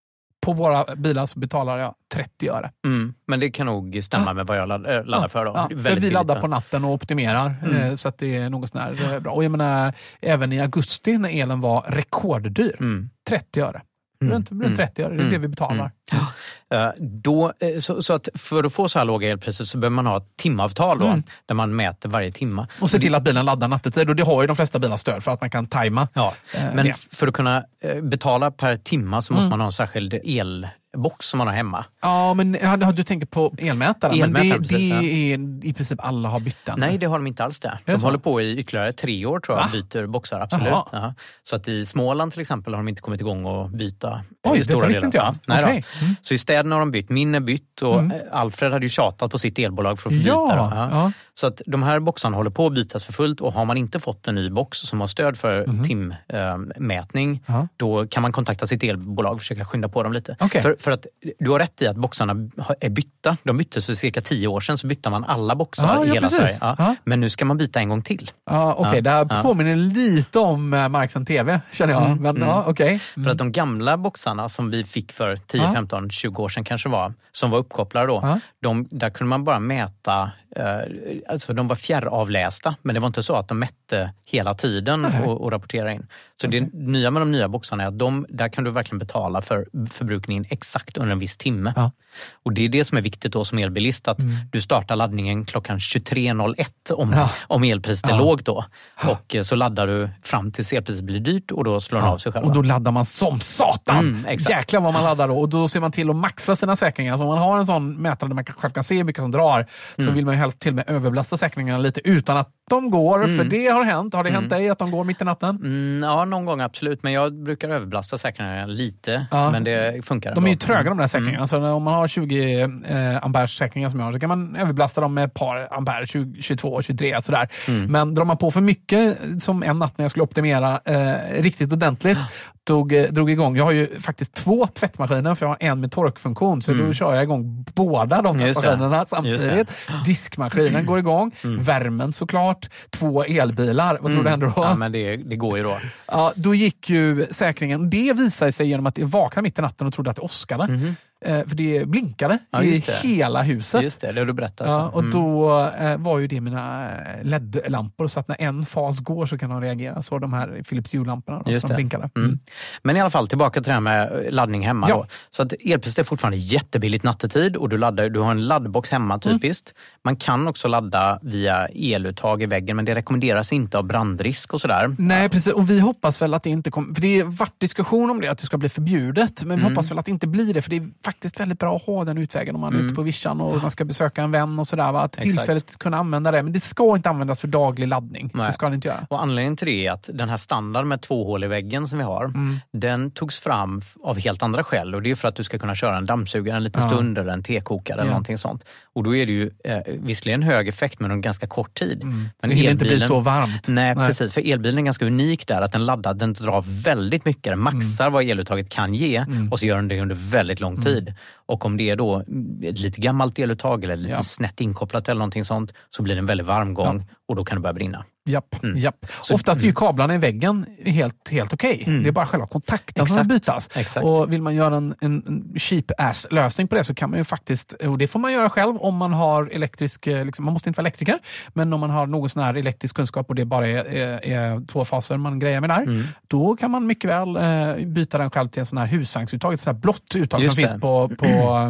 På våra bilar så betalar jag trettio öre. Mm, men det kan nog stämma ja. med vad jag laddar, laddar för. Då. Ja, för vi laddar på natten och optimerar. Mm. Så att det är något sån här bra. Och jag menar, även i augusti när elen var rekorddyr. Mm. trettio öre. Mm. Runt, runt trettio öre, det är mm. det vi betalar. Mm. Ja. Då, så, så att för att få så här låga elpriser så behöver man ha ett timavtal då, mm. där man mäter varje timma. Och se till att bilen laddar nattetid, och det har ju de flesta bilar stöd för att man kan tajma. Ja. Men det. För att kunna betala per timma så måste mm. man ha en särskild elbox som man har hemma. Ja, men ja, du tänker på elmätaren. elmätaren men det, precis, det ja. är i princip alla har bytt den. Nej, det har de inte alls där. De håller på i ytterligare tre år tror jag, Va? byter boxar, absolut. Ja. Så att i Småland till exempel har de inte kommit igång och byta. Oj, det visste inte jag. Nej, okay. mm. Så i städerna har de bytt. Min är bytt och mm. Alfred hade ju tjatat på sitt elbolag för att få byta. Ja, ja. Ja. Så att de här boxarna håller på att bytas för fullt, och har man inte fått en ny box som har stöd för mm. timmätning, äh, då kan man kontakta sitt elbolag och försöka skynda på dem lite. Okay. För, för att du har rätt i att boxarna är bytta. De byttes för cirka tio år sedan, så bytte man alla boxar ah, i ja, hela precis. Sverige. Ja. Ah. Men nu ska man byta en gång till. Ah, Okej, okay. ja. Det här påminner lite om Marksen T V, känner jag. Mm. Men, mm. ja, okay. mm. För att de gamla boxarna som vi fick för tio, femton, tjugo år sedan kanske var, som var uppkopplade då, ah. de, där kunde man bara mäta, eh, alltså de var fjärravlästa, men det var inte så att de mätte hela tiden och, och rapporterade in. Så okay. det nya med de nya boxarna är att de, där kan du verkligen betala för förbrukningen exakt under en viss timme. Ja. Och det är det som är viktigt då som elbilist, att mm. du startar laddningen klockan tjugotre noll ett om, ja. om elpriset är ja. lågt då. Och så laddar du fram tills elpriset blir dyrt, och då slår den ja. av sig själv. Och då laddar man som satan! Mm, jäklar vad man laddar då. Och då ser man till att maxa sina säkringar. Så om man har en sån mätare där man själv kan se hur mycket som drar, mm. så vill man ju helst till med överbelasta säkringarna lite utan att de går, mm. för det har hänt. Har det hänt mm. dig att de går mitt i natten? Mm, ja, någon gång absolut. Men jag brukar överbelasta säkringarna lite, ja. men det funkar. De är ju tröga de där säkringarna. Mm. Så om man har tjugo eh, ampere säkringar som jag har, så kan man överbelasta dem med ett par ampere, tjugo, tjugotvå, tjugotre, sådär. Mm. Men drar man på för mycket, som en natt när jag skulle optimera eh, riktigt ordentligt, Tog, drog igång. Jag har ju faktiskt två tvättmaskiner, för jag har en med torkfunktion, så mm. då kör jag igång båda de tvättmaskinerna samtidigt. Diskmaskinen går igång, mm. värmen såklart snart två elbilar. Vad tror Mm. du händer då? Ja, men det, det går ju då. Ja, då gick ju säkringen. Det visade sig genom att det vaknade mitt i natten och trodde att det åskade. Mhm. Eh, för det blinkade Ja, i just det. hela huset. Just det, det har du berättat. Ja, och Mm. då eh, var ju det mina L E D-lampor, så att när en fas går så kan de reagera. Så de här Philips Hue-lamporna Just som det. blinkade. Mm. Mm. Men i alla fall tillbaka till det här med laddning hemma. Ja. Då. Så att elpriset är fortfarande jättebilligt nattetid och du, laddar, du har en laddbox hemma typiskt. Mm. Man kan också ladda via eluttag i väggen, men det rekommenderas inte av brandrisk och sådär. Nej, precis. Och vi hoppas väl att det inte kommer... För det har varit diskussion om det, att det ska bli förbjudet. Men vi Mm. hoppas väl att det inte blir det, för det är faktiskt väldigt bra att ha den utvägen om man är Mm. ute på vischan och man ska besöka en vän och sådär. Va? Att Exakt. tillfället kunna använda det. Men det ska inte användas för daglig laddning. Nej. Det ska det inte göra. Och anledningen till det är att den här standard med två hål i väggen som vi har, Mm. den togs fram f- av helt andra skäl. Och det är för att du ska kunna köra en dammsugare en liten Ja. stund eller en tekokare eller Ja. någonting sånt. Och då är det ju eh, visserligen hög effekt men en ganska kort tid. Mm. Men det hinner inte bli elbilen- så varmt. Nej, Nej. precis. För elbilen är ganska unik där att den laddar, den drar väldigt mycket. Den maxar vad eluttaget kan ge Mm. och så gör den det under väldigt lång Mm. tid. Och om det är då ett lite gammalt eluttag eller lite Ja. snett inkopplat eller någonting sånt så blir det en väldigt varm gång och då kan det börja brinna. Japp, Mm. japp. Så- Oftast är ju kablarna i väggen helt, helt okej. Mm. Det är bara själva kontakten som Exakt. bytas. Exakt. Och vill man göra en, en en cheap-ass-lösning på det så kan man ju faktiskt, och det får man göra själv om man har elektrisk, liksom, man måste inte vara elektriker, men om man har någon sån här elektrisk kunskap och det bara är, är, är två faser man grejer med där, Mm. då kan man mycket väl eh, byta den själv till en sån här husvagnsuttag, ett sån här blått uttag Just som det. finns på, på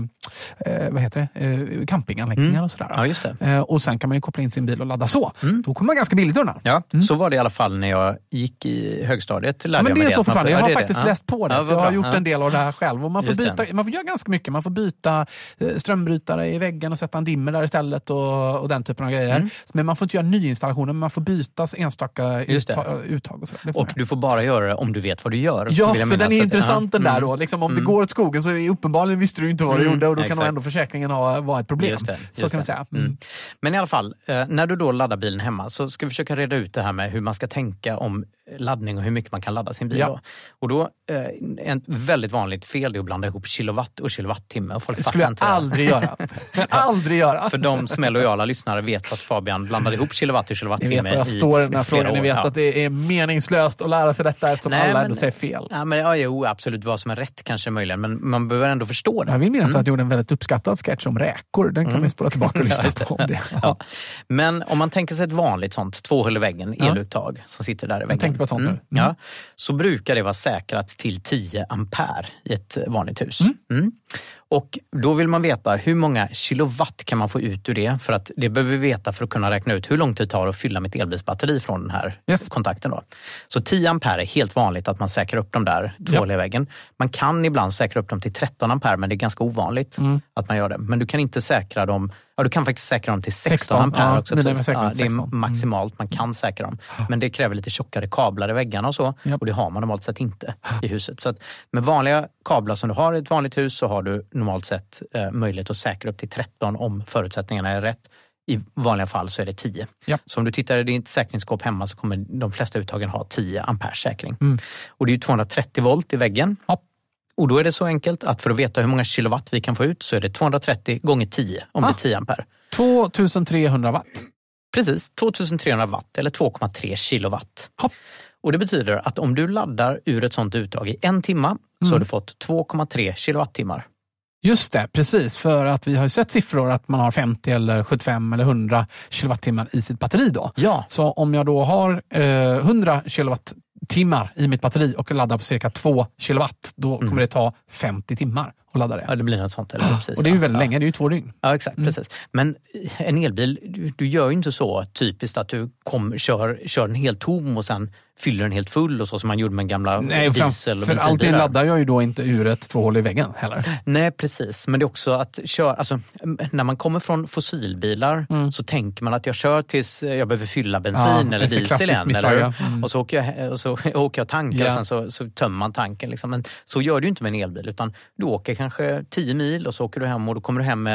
eh, vad heter det? Eh, campinganläggningar Mm. och sådär. Ja, just det. Eh, och sen kan man ju koppla in sin bil och ladda så. Mm. Då kommer man ganska billigt undan. Ja, så var det i alla fall när jag gick i högstadiet. Ja, men det är så fortfarande. Jag har faktiskt läst på det. Ja, för vad jag har bra. gjort Ja. en del av det här själv. Och man, får Just byta, det. man får göra ganska mycket. Man får byta eh, strömbrytare i väggen och sätta en dimmer där istället och, och den typen av grejer. Mm. Men man får inte göra nyinstallationer, men man får bytas enstaka Just det. uttag, uttag och sådär. Det får Och man. du får bara göra det om du vet vad du gör. Ja, vill jag så den minnas. är Så att- intressant den ja. där Mm. då. Liksom, om Mm. det går åt skogen så är uppenbarligen visste du inte vad du Mm, gjorde och då kan exakt. nog ändå försäkringen ha, vara ett problem. Just det, så just kan vi det. säga. Mm. Mm. Men i alla fall, eh, när du då laddar bilen hemma så ska vi försöka reda ut det här med hur man ska tänka om laddning och hur mycket man kan ladda sin bil. Ja. Då. Och då, eh, ett väldigt vanligt fel är att blanda ihop kilowatt och kilowattimme. Och folk Det fattar skulle jag inte det. aldrig göra. aldrig göra. För de som är lojala lyssnare vet att Fabian blandade ihop kilowatt och Ni kilowattimme vet vad jag i står i den här flera frågan. Ni år. vet Ja. att det är meningslöst att lära sig detta eftersom Nej, alla men- ändå säger fel. Ja, men, ja, jo, absolut vad som är rätt kanske möjligen, men man behöver ändå förstå det. Jag vill minnas Mm. att jag gjorde en väldigt uppskattad sketch om räkor. Den kan Mm. man spola tillbaka och lyssna Ja, just det. på. Om det. Ja. Men om man tänker sig ett vanligt sånt tvåhål i väggen, Ja. eluttag som sitter där i väggen. tänker på ett sånt nu. Mm. Ja, så brukar det vara säkrat till tio ampere i ett vanligt hus. Mm. Mm. Och då vill man veta hur många kilowatt kan man få ut ur det, för att det behöver vi veta för att kunna räkna ut hur lång tid det tar att fylla mitt elbilsbatteri från den här Yes. kontakten. Då. Så tio ampere är helt vanligt att man säkrar upp dem där tvåhål i väggen. Man kan ibland säkra upp dem till tretton ampere, men det är ganska ovanligt Mm. att man gör det. Men du kan inte säkra dem, ja du kan faktiskt säkra dem till sexton, sexton, ampere ja, också. mina är precis. säkert Ja, det är sexton. Mm. maximalt man kan säkra dem. Men det kräver lite tjockare kablar i väggarna och så. Japp. Och det har man normalt sett inte i huset. Så att med vanliga kablar som du har i ett vanligt hus så har du normalt sett eh, möjlighet att säkra upp till tretton om förutsättningarna är rätt. I vanliga fall så är det tio. Japp. Så om du tittar i ditt säkringsskåp hemma så kommer de flesta uttagen ha tio ampere säkring. Mm. Och det är ju tvåhundratrettio volt i väggen. Ja. Och då är det så enkelt att för att veta hur många kilowatt vi kan få ut så är det tvåhundratrettio gånger tio om Ah. det är tio ampere. tvåtusen trehundra watt. Precis, tvåtusentrehundra watt eller två komma tre kilowatt. Hopp. Och det betyder att om du laddar ur ett sånt uttag i en timma så Mm. har du fått två komma tre kilowattimmar. Just det, precis. För att vi har ju sett siffror att man har femtio eller sjuttiofem eller hundra kilowattimmar i sitt batteri då. Ja. Så om jag då har eh, hundra kilowattimmar i mitt batteri och laddar på cirka två kilowatt, då Mm. kommer det ta femtio timmar att ladda det. Ja, det blir något sånt. Eller? Precis. Och det är ju väldigt ja. länge, det är ju två dygn. Ja, exakt. Mm. Precis. Men en elbil, du, du gör ju inte så typiskt att du kom, kör, kör den helt tom och sen fyller den helt full och så som man gjorde med gamla Nej, och diesel och för alltid bensinbilar. laddar jag ju då inte ur ett två hål i väggen heller. Nej, precis. Men det är också att köra, alltså, när man kommer från fossilbilar Mm. så tänker man att jag kör tills jag behöver fylla bensin Ja, eller det är så diesel klassiskt igen. misstag, Eller, ja. Mm. Och så åker jag, och så åker jag tankar Ja. och sen så, så tömmer man tanken. Liksom. Men så gör du inte med en elbil, utan du åker kanske tio mil och så åker du hem och då kommer du hem med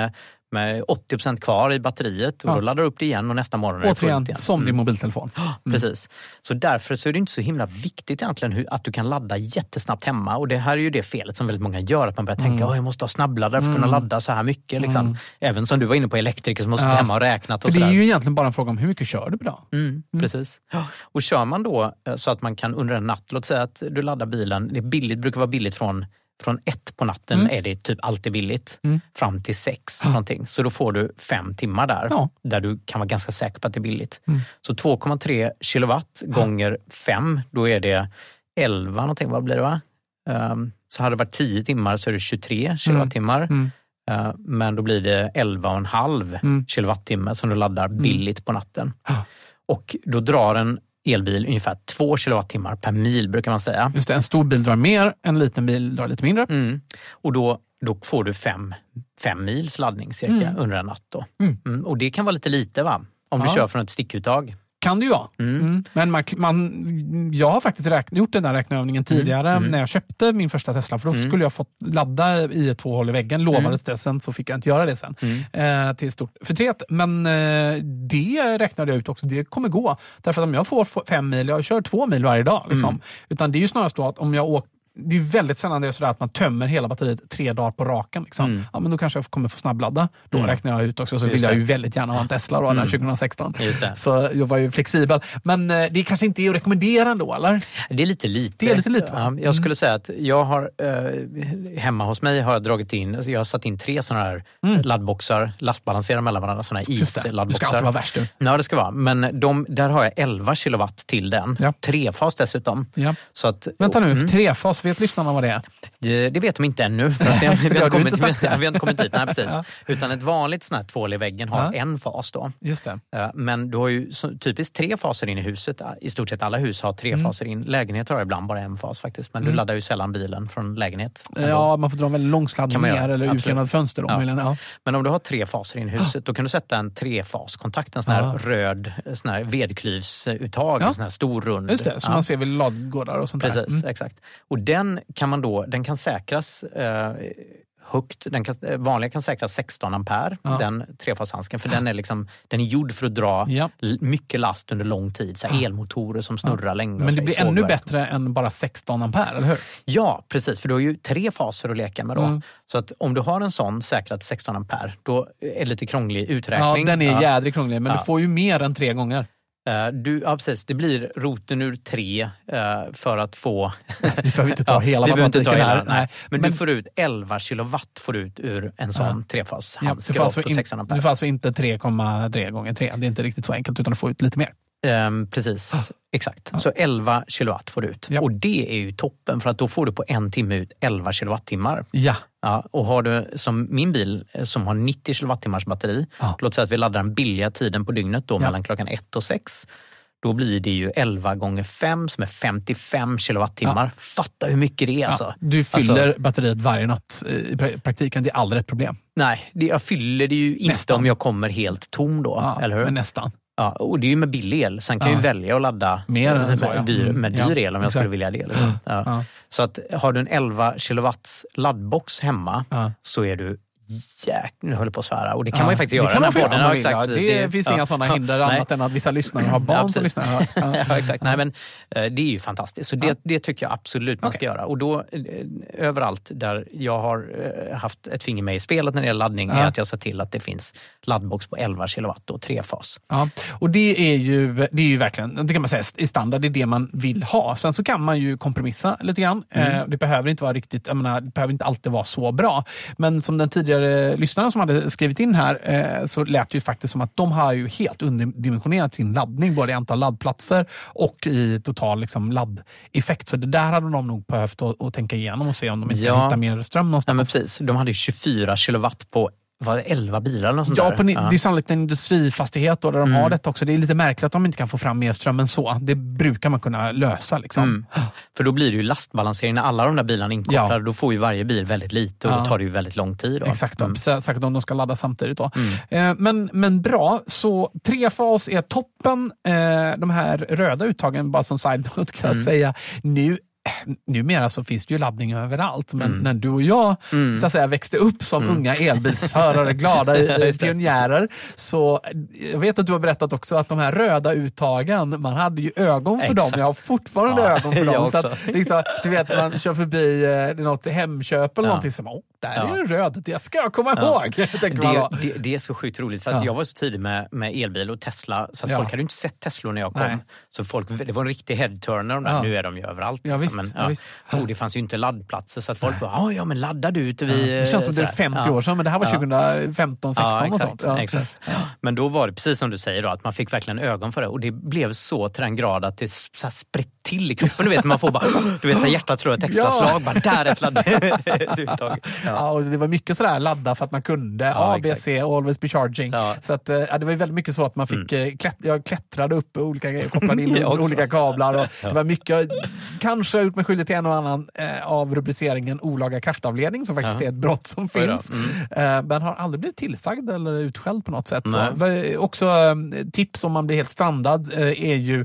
med åttio procent kvar i batteriet och Ja. då laddar du upp det igen och nästa morgon är det Återigen, fullt igen. som din mobiltelefon. Mm. Precis. Så därför så är det inte så himla viktigt egentligen hur, att du kan ladda jättesnabbt hemma. Och det här är ju det felet som väldigt många gör, att man börjar tänka, Mm. åh, jag måste ha snabbladdare för att Mm. kunna ladda så här mycket. Liksom. Mm. Även som du var inne på, elektriker som måste Ja. ja. hemma och räknat och För det är sådär. ju egentligen bara en fråga om hur mycket kör du på dag. Mm, Mm. Precis. Och kör man då så att man kan under en natt, låt säga att du laddar bilen, det är billigt, brukar vara billigt från Från ett på natten Mm. är det typ alltid billigt. Mm. Fram till sex Ja. någonting. Så då får du fem timmar där. Ja. Där du kan vara ganska säker på att det är billigt. Mm. Så två komma tre kilowatt gånger fem, då är det elva någonting. Vad blir det va? Um, så hade det varit tio timmar så är det tjugotre kilowattimmar. Mm. Uh, men då blir det elva och en halv Mm. kilowattimme som du laddar billigt på natten. Ja. Och då drar en elbil ungefär två kilowattimmar per mil brukar man säga. Just det, en stor bil drar mer, en liten bil drar lite mindre. Mm. Och då, då får du fem, fem mils laddning cirka Mm. under en natt. Då. Mm. Mm. Och det kan vara lite lite va? Om Ja. du kör från ett stickuttag. Kan det ju vara. Mm. Mm. Men man, man, jag har faktiskt räkn, gjort den där räkneövningen tidigare Mm. när jag köpte min första Tesla. För då Mm. skulle jag fått ladda i ett två hål i väggen. Lovades det sen, så fick jag inte göra det sen. Mm. Eh, till stort förtret. Men eh, det räknade jag ut också. Det kommer gå. Därför att om jag får fem mil, jag kör två mil varje dag. Liksom. Mm. Utan det är ju snarast då att om jag åker, det är väldigt sällan det är sådär att man tömmer hela batteriet tre dagar på raken. Liksom. Mm. Ja, men då kanske jag kommer få snabbladda. Då Mm. räknar jag ut också. Så Just vill jag det. ju väldigt gärna ha en Tesla då, Mm. där tjugohundrasexton. Just det. Så jag var ju flexibel. Men eh, det kanske inte är att rekommendera ändå, eller? Det är lite lite. Det är lite lite, va? Ja, jag skulle säga att jag har eh, hemma hos mig har jag dragit in, alltså jag har satt in tre sådana här Mm. laddboxar, lastbalanserar mellan varandra, sådana här Just det. Du ska isladdboxar. alltid vara värst du. Ja, det ska vara. Men de, där har jag elva kilowatt till den. Ja. Trefas dessutom. Ja. Så att, Vänta nu, mm. trefas, vet lyssnarna vad det är? Det, det vet de inte ännu. För att det, För vi, det har har du kommit, inte sagt, vi, ja. vi har inte kommit dit. Nej, precis. Ja. Utan ett vanligt sånt här tvål i väggen har Ja. en fas då. Just det. Eh, Men du har ju så, typiskt tre faser in i huset. I stort sett alla hus har tre Mm. faser in. Lägenheter har ibland bara en fas faktiskt. Men Mm. du laddar ju sällan bilen från lägenhet. ändå. Ja, man får dra en väldigt lång sladd Kan man ner göra, eller absolut. ut genom ett fönster. Då, Ja. möjligen. Ja. Men om du har tre faser in i huset, då kan du sätta en trefaskontakt, en sån här Ja. röd sån här vedklyvsuttag, Ja. en sån här stor rund. Just det, som Ja. man ser vid ladugårdar och sånt Precis, där. Mm. exakt. Och den kan man då, den kan säkras eh, högt, den kan, vanliga kan säkras sexton ampere, Ja. den trefashandsken, för den är liksom, den är gjord för att dra Ja. l- mycket last under lång tid, så här elmotorer som snurrar länge. och Men så det i blir ännu sågverk. bättre än bara sexton ampere, eller hur? Ja, precis, för du har ju tre faser att leka med då. Mm. Så att om du har en sån säkrad sexton ampere, då är det lite krånglig Ja, uträkning. den är Ja. jädrigt krånglig, men Ja. du får ju mer än tre gånger. Eh, Du, ja, precis. Det blir roten ur tre eh, för att få... Vi behöver inte ta hela vi behöver inte ta matematiken hela, här. nej. Nej. Men, Men- du får ut elva kilowatt får du ut ur en sån Ja. trefas Ja, handske du får alltså på in- sexton ampere. du får alltså inte tre komma tre gånger tre. Det är inte riktigt så enkelt, utan du får ut lite mer. Ehm, precis, exakt. Så elva kilowatt får du ut. Ja. Och det är ju toppen, för att då får du på en timme ut elva kilowattimmar. Ja. Ja, och har du som min bil eh, som har nittio kilowattimmars batteri, Ja. låt säga att vi laddar den billiga tiden på dygnet då Ja. mellan klockan ett och sex. Då blir det ju elva gånger fem som är femtiofem kilowattimmar. Fatta hur mycket det är alltså. Ja. Du fyller Alltså, batteriet varje natt i pra- praktiken. Det är aldrig ett problem. nej, det, jag fyller det ju inte Nästan. om jag kommer helt tom då, Ja, eller hur? men nästan. Ja, och det är ju med billig el. Sen kan Ja. jag ju välja att ladda Mer än med, så, ja. dyr, Mm. med dyr Ja, el om jag exakt. skulle vilja det. Liksom. Ja. Ja. Så att har du en elva kilowatts laddbox hemma Ja. så är du jäk... Nu höll jag på att svära. Och det kan Ja, man ju faktiskt göra. Det kan man få i göra den om här man podden. vill, Ja, ja. exakt. Det finns Ja. inga sådana Ja. hinder Nej. annat än att vissa lyssnare har barn Ja, som precis. lyssnar. Ja. Ja, exakt. Nej, men eh, det är ju fantastiskt. Så det, Ja. det tycker jag absolut man ska Okej. göra. Och då, eh, överallt där jag har eh, haft ett finger med i spelet när det gäller laddning, Ja. är att jag ser till att det finns laddbox på elva kilowatt och trefas. Ja, och det är, ju, det är ju verkligen, det kan man säga, i standard, det är det man vill ha. Sen så kan man ju kompromissa lite grann. Mm. Eh, det behöver inte vara riktigt, jag menar, det behöver inte alltid vara så bra. Men som den tidigare lyssnaren som hade skrivit in här, eh, så lät det ju faktiskt som att de har ju helt underdimensionerat sin laddning, både i antal laddplatser och i total liksom, laddeffekt. Så det där hade de nog behövt att, att tänka igenom och se om de inte Ja. kan hitta mer ström någonstans. Ja, men precis. De hade ju tjugofyra kilowatt på var det elva bilar eller något sånt Ja, där. på, det är sannolikt en industrifastighet då, där de Mm. har detta också. Det är lite märkligt att de inte kan få fram mer ström än så. Det brukar man kunna lösa. Liksom. Mm. För då blir det ju lastbalansering när alla de där bilarna är inkopplade. Ja. Då får ju varje bil väldigt lite och Ja. då tar det ju väldigt lång tid. Då. Exakt, Mm. mm. säkert om de ska ladda samtidigt. Då. Mm. Eh, men, men bra, så trefas är toppen. Eh, de här röda uttagen, bara som side note kan jag Mm. säga, nu numera så finns det ju laddning överallt, men Mm. när du och jag Mm. så att säga, växte upp som Mm. unga elbilsförare, glada i- pionjärer, så jag vet att du har berättat också att de här röda uttagen, man hade ju ögon för Exakt. dem. Jag har fortfarande Ja, ögon för jag dem. Så också. att, liksom, du vet, man kör förbi eh, något Hemköp eller Ja. någonting som, åh, där Ja. är ju röd, det ska jag komma Ja. ihåg. tänker man då. Det, det, det är så sjukt roligt för att Ja. jag var så tidig med, med elbil och Tesla så att Ja. folk hade ju inte sett Tesla när jag kom. Nej. Så folk, det var en riktig head-turner. De där. Ja. Nu är de ju överallt. Ja, liksom, visst, men, ja, visst. Och det fanns ju inte laddplatser så att folk bara, "Ja, ja men laddar du ute vid..." Det känns som det är sådär. femtio Ja. år sedan, men det här var Ja. tjugohundrafemton sexton Ja, och exakt, sånt. Ja. exakt. Men då var det precis som du säger då, att man fick verkligen ögon för det och det blev så till den grad att det så här sprätt till i kroppen. Du vet, man får bara, du vet, så här hjärtat tror ett extra Ja. slag, bara där ett ladduttag. Ja, och det var mycket sådär ladda för att man kunde Ja, A, B, C, always be charging. Ja. Så att, eh, ja, det var ju väldigt mycket så att man fick mm. klätt, jag klättrade upp olika, kopplade in Jag också. olika kablar och Ja. det var mycket, kanske har jag gjort mig skyldig till en och annan eh, av rubriceringen olaga kraftavledning som faktiskt Ja. är ett brott som Oj då. finns. Mm. Eh, men har aldrig blivit tillsagd eller utskälld på något sätt. Nej. Så. Va- Också eh, tips om man blir helt strandad eh, är ju,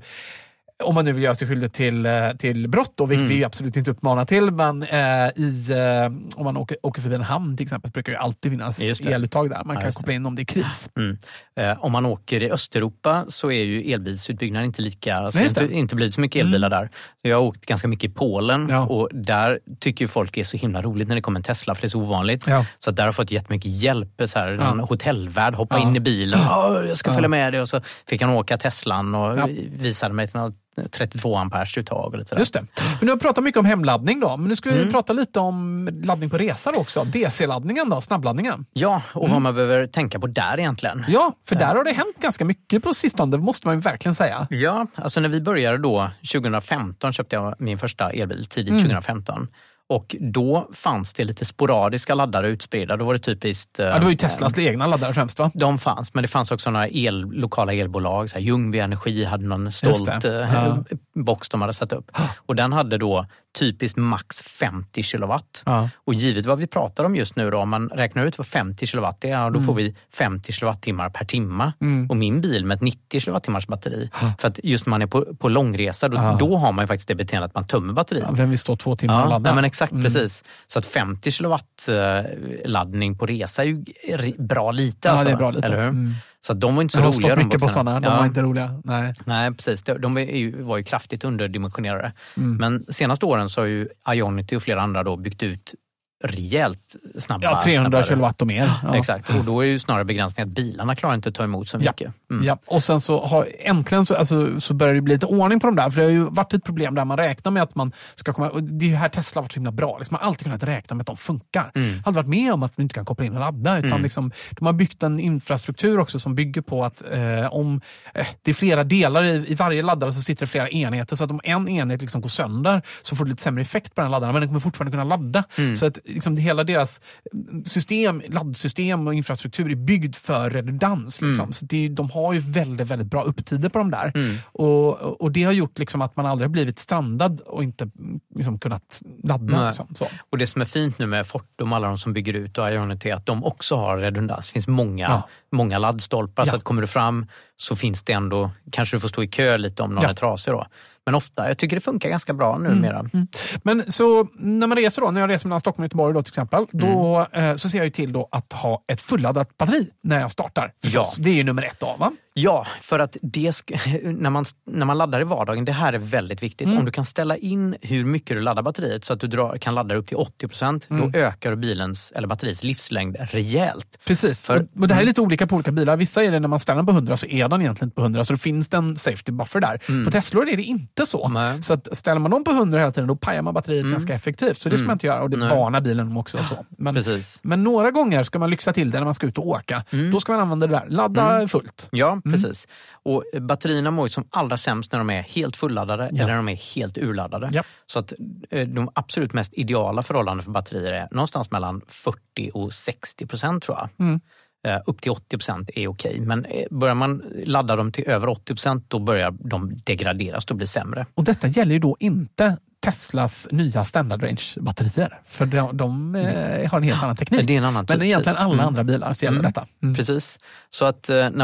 om man nu vill göra sig skyldig till, eh, till brott, då, vilket Mm. vi absolut inte uppmanar till, men eh, i, eh, om man åker, åker förbi en hamn till exempel, brukar det alltid finnas Just det. eluttag där. Man Ja, kan just det. koppla in om det är kris. Mm. Eh, om man åker i Östeuropa så är ju elbilsutbyggnaden inte lika, alltså Nej, just det. inte, inte blivit så mycket elbilar där. Jag har åkt ganska mycket i Polen Ja. och där tycker ju folk det är så himla roligt när det kommer en Tesla för det är så ovanligt. Ja. Så att där har jag fått jättemycket hjälp. Så här, Ja. en hotellvärd hoppa Ja. in i bilen. "Ja, jag ska Ja. följa med dig och så fick han åka Teslan och Ja. visade mig till något trettiotvå ampers uttag och lite sådär. Just det. Men du har pratat mycket om hemladdning då, men nu ska vi Mm. prata lite om laddning på resor också. D C-laddningen då, snabbladdningen. Ja, och vad man behöver tänka på där egentligen. Ja, för där har det hänt ganska mycket på sistone, det måste man ju verkligen säga. Ja, alltså när vi började då, tjugohundrafemton köpte jag min första elbil, tidigt Mm. tjugohundrafemton. Och då fanns det lite sporadiska laddare utspridda. Då var det typiskt... Ja, det var ju Teslas äh, egna laddare främst va? De fanns, men det fanns också några el, lokala elbolag. Så här, Ljungby Energi hade någon stolt det. eh, Ja. box de hade satt upp. Och den hade då typiskt max femtio kilowatt. Ja. Och givet vad vi pratar om just nu då, om man räknar ut vad femtio kilowatt är, ja, då Mm. får vi femtio kilowattimmar per timma. Mm. Och min bil med ett nittio kilowattimmars batteri. För att just när man är på, på långresa, då, Ja. då har man ju faktiskt det beteendet att man tömmer batteriet. Ja, vem vill stå två timmar och Ja, ladda? nej, men exakt, Mm. precis. Så att femtio kilowatt eh, laddning på resa är ju ri- bra lite. Ja, Alltså, det är bra lite. Eller hur? Mm. Så att de var inte så Jag har roliga. stått de mycket på boxarna. sådana, de Ja. var inte roliga. Nej. Nej, precis. De, de är ju, var ju kraftigt underdimensionerade. Mm. Men senaste åren så har ju Ionity och flera andra då byggt ut rejält snabba. Ja, trehundra snabbare. kilowatt och mer. Ja. Exakt, och då är ju snarare begränsningen att bilarna klarar inte att ta emot så Ja. mycket. Mm. Ja. Och sen så har äntligen så, alltså, så börjar det bli lite ordning på de där, för det har ju varit ett problem där man räknar med att man ska komma, och det är ju här Tesla har varit så himla bra, liksom, man har alltid kunnat räkna med att de funkar. Mm. Jag har aldrig varit med om att man inte kan koppla in och ladda, utan Mm. liksom, de har byggt en infrastruktur också som bygger på att eh, om eh, det är flera delar i, i varje laddare så sitter det flera enheter, så att om en enhet liksom går sönder så får det lite sämre effekt på den laddaren, men den kommer fortfarande kunna ladda. Mm. Så att liksom, det, hela deras system, laddsystem och infrastruktur är byggd för redundans. Liksom. Mm. Så det, de har ju väldigt, väldigt bra upptider på de där. Mm. Och, och det har gjort liksom att man aldrig har blivit strandad och inte liksom kunnat ladda. Nej. Liksom. Så. Och det som är fint nu med Fortum och alla de som bygger ut och Ionity är att de också har redundans. Det finns många, Ja. många laddstolpar Ja. så att kommer du fram så finns det ändå, kanske du får stå i kö lite om någon Ja. är trasig då. Men ofta, jag tycker det funkar ganska bra numera. Mm, mm. Men så när man reser då, när jag reser mellan Stockholm och Göteborg då till exempel, då eh, så ser jag ju till då att ha ett fulladdat batteri när jag startar. Förstås. Det är ju nummer ett då, va? Ja, för att det sk- när, man, när man laddar i vardagen, det här är väldigt viktigt. Mm. Om du kan ställa in hur mycket du laddar batteriet så att du drar, kan ladda upp till åttio procent, Mm. då ökar du bilens eller batteriets livslängd rejält. Precis, För- och, och det här är lite olika på olika bilar. Vissa är det när man ställer den på hundra så är den egentligen inte på hundra, så det finns det en safety buffer där. Mm. På Teslor är det inte så. Nej. Så att ställer man dem på hundra hela tiden, då pajar man batteriet Mm. ganska effektivt. Så det ska Mm. man inte göra, och det Nej. varnar bilen om också. Och så. Men, Precis. men några gånger ska man lyxa till det när man ska ut och åka. Mm. Då ska man använda det där. Ladda Mm. fullt. Ja, precis. Och batterierna mår ju som allra sämst när de är helt fulladdade Ja. eller när de är helt urladdade. Ja. Så att eh, de absolut mest ideala förhållanden för batterier är någonstans mellan fyrtio och sextio procent tror jag. Mm. Eh, upp till åttio procent är okej. Men eh, börjar man ladda dem till över åttio procent då börjar de degraderas och bli sämre. Och detta gäller ju då inte Teslas nya standard range-batterier. För de, de eh, har en helt annan teknik. Men det är en annan typ, Men egentligen precis. alla Mm. andra bilar så gäller Mm. detta. Mm. Precis. Så att eh, när man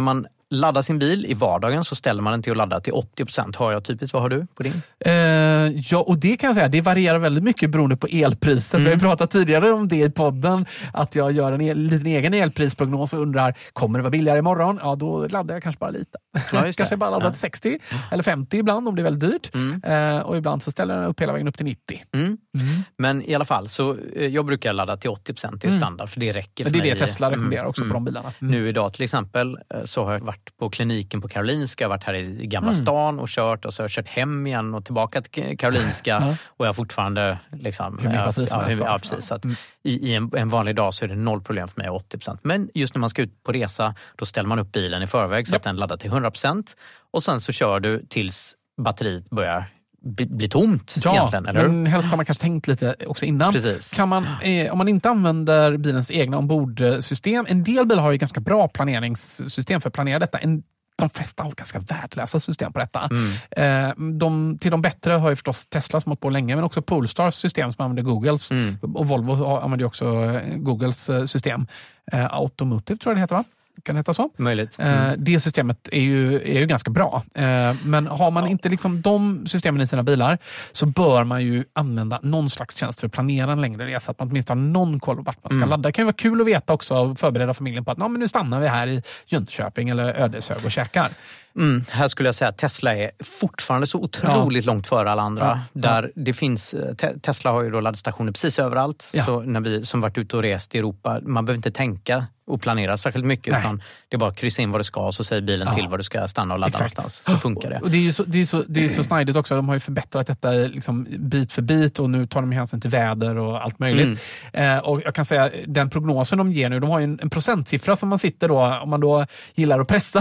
ladda sin bil i vardagen så ställer man den till att ladda till åttio procent. Har jag typiskt, vad har du på din? Eh, ja, och det kan jag säga, det varierar väldigt mycket beroende på elpriset. Mm. Vi har pratat tidigare om det i podden, att jag gör en el, liten egen elprisprognos och undrar, kommer det vara billigare imorgon? Ja, då laddar jag kanske bara lite. Ja, kanske jag bara laddar ja. till sextio mm. eller femtio ibland om det är väldigt dyrt. Mm. Eh, och ibland så ställer den upp hela vägen upp till nittio. Mm. Mm. Men i alla fall, så eh, jag brukar ladda till åttio procent i standard, mm. för det räcker för det är mig. Det Tesla rekommenderar också mm. på de bilarna. Mm. Nu idag till exempel så har jag varit på kliniken på Karolinska, jag har varit här i Gamla mm. stan och kört, och så har jag kört hem igen och tillbaka till Karolinska ja. och jag har fortfarande liksom, hur mycket ja, hur, ja, precis, så att mm. i, i en, en vanlig dag så är det noll problem för mig åttio procent. Men just när man ska ut på resa, då ställer man upp bilen i förväg så ja. att den laddar till hundra procent och sen så kör du tills batteriet börjar blir tomt ja, egentligen, eller hur? Men helst har man kanske tänkt lite också innan. Precis. Kan man, eh, om man inte använder bilens egna ombordsystem, en del bilar har ju ganska bra planeringssystem för att planera detta. En, de flesta har ganska värdelösa system på detta. Mm. Eh, de, till de bättre har ju förstås Tesla som hållit på länge, men också Polestars system som använder Googles. Mm. Och Volvo använder ju också Googles system. Eh, Automotive tror jag det heter, va? Kan det heta så? Möjligt. Mm. Eh, det systemet är ju, är ju ganska bra. Eh, men har man ja. inte liksom de systemen i sina bilar så bör man ju använda någon slags tjänst för att planera en längre resa. Att man åtminstone har någon koll på vart man ska mm. ladda. Det kan ju vara kul att veta också och förbereda familjen på att men nu stannar vi här i Jönköping eller Ödeshög och käkar. Mm, här skulle jag säga att Tesla är fortfarande så otroligt ja. långt före alla andra. Ja. Där ja. det finns, te- Tesla har ju då laddstationer precis överallt. Ja. Så när vi som varit ute och rest i Europa, man behöver inte tänka och planera särskilt mycket. Nej. Utan det är bara att kryssa in vad du ska och så säger bilen ja. till vad du ska stanna och ladda Exakt. någonstans. Så funkar det. Och det är ju så, det är så, det är så snajdigt också. De har ju förbättrat detta liksom bit för bit och nu tar de hänsyn till väder och allt möjligt. Mm. Eh, och jag kan säga, den prognosen de ger nu, de har ju en, en procentsiffra som man sitter då, om man då gillar att pressa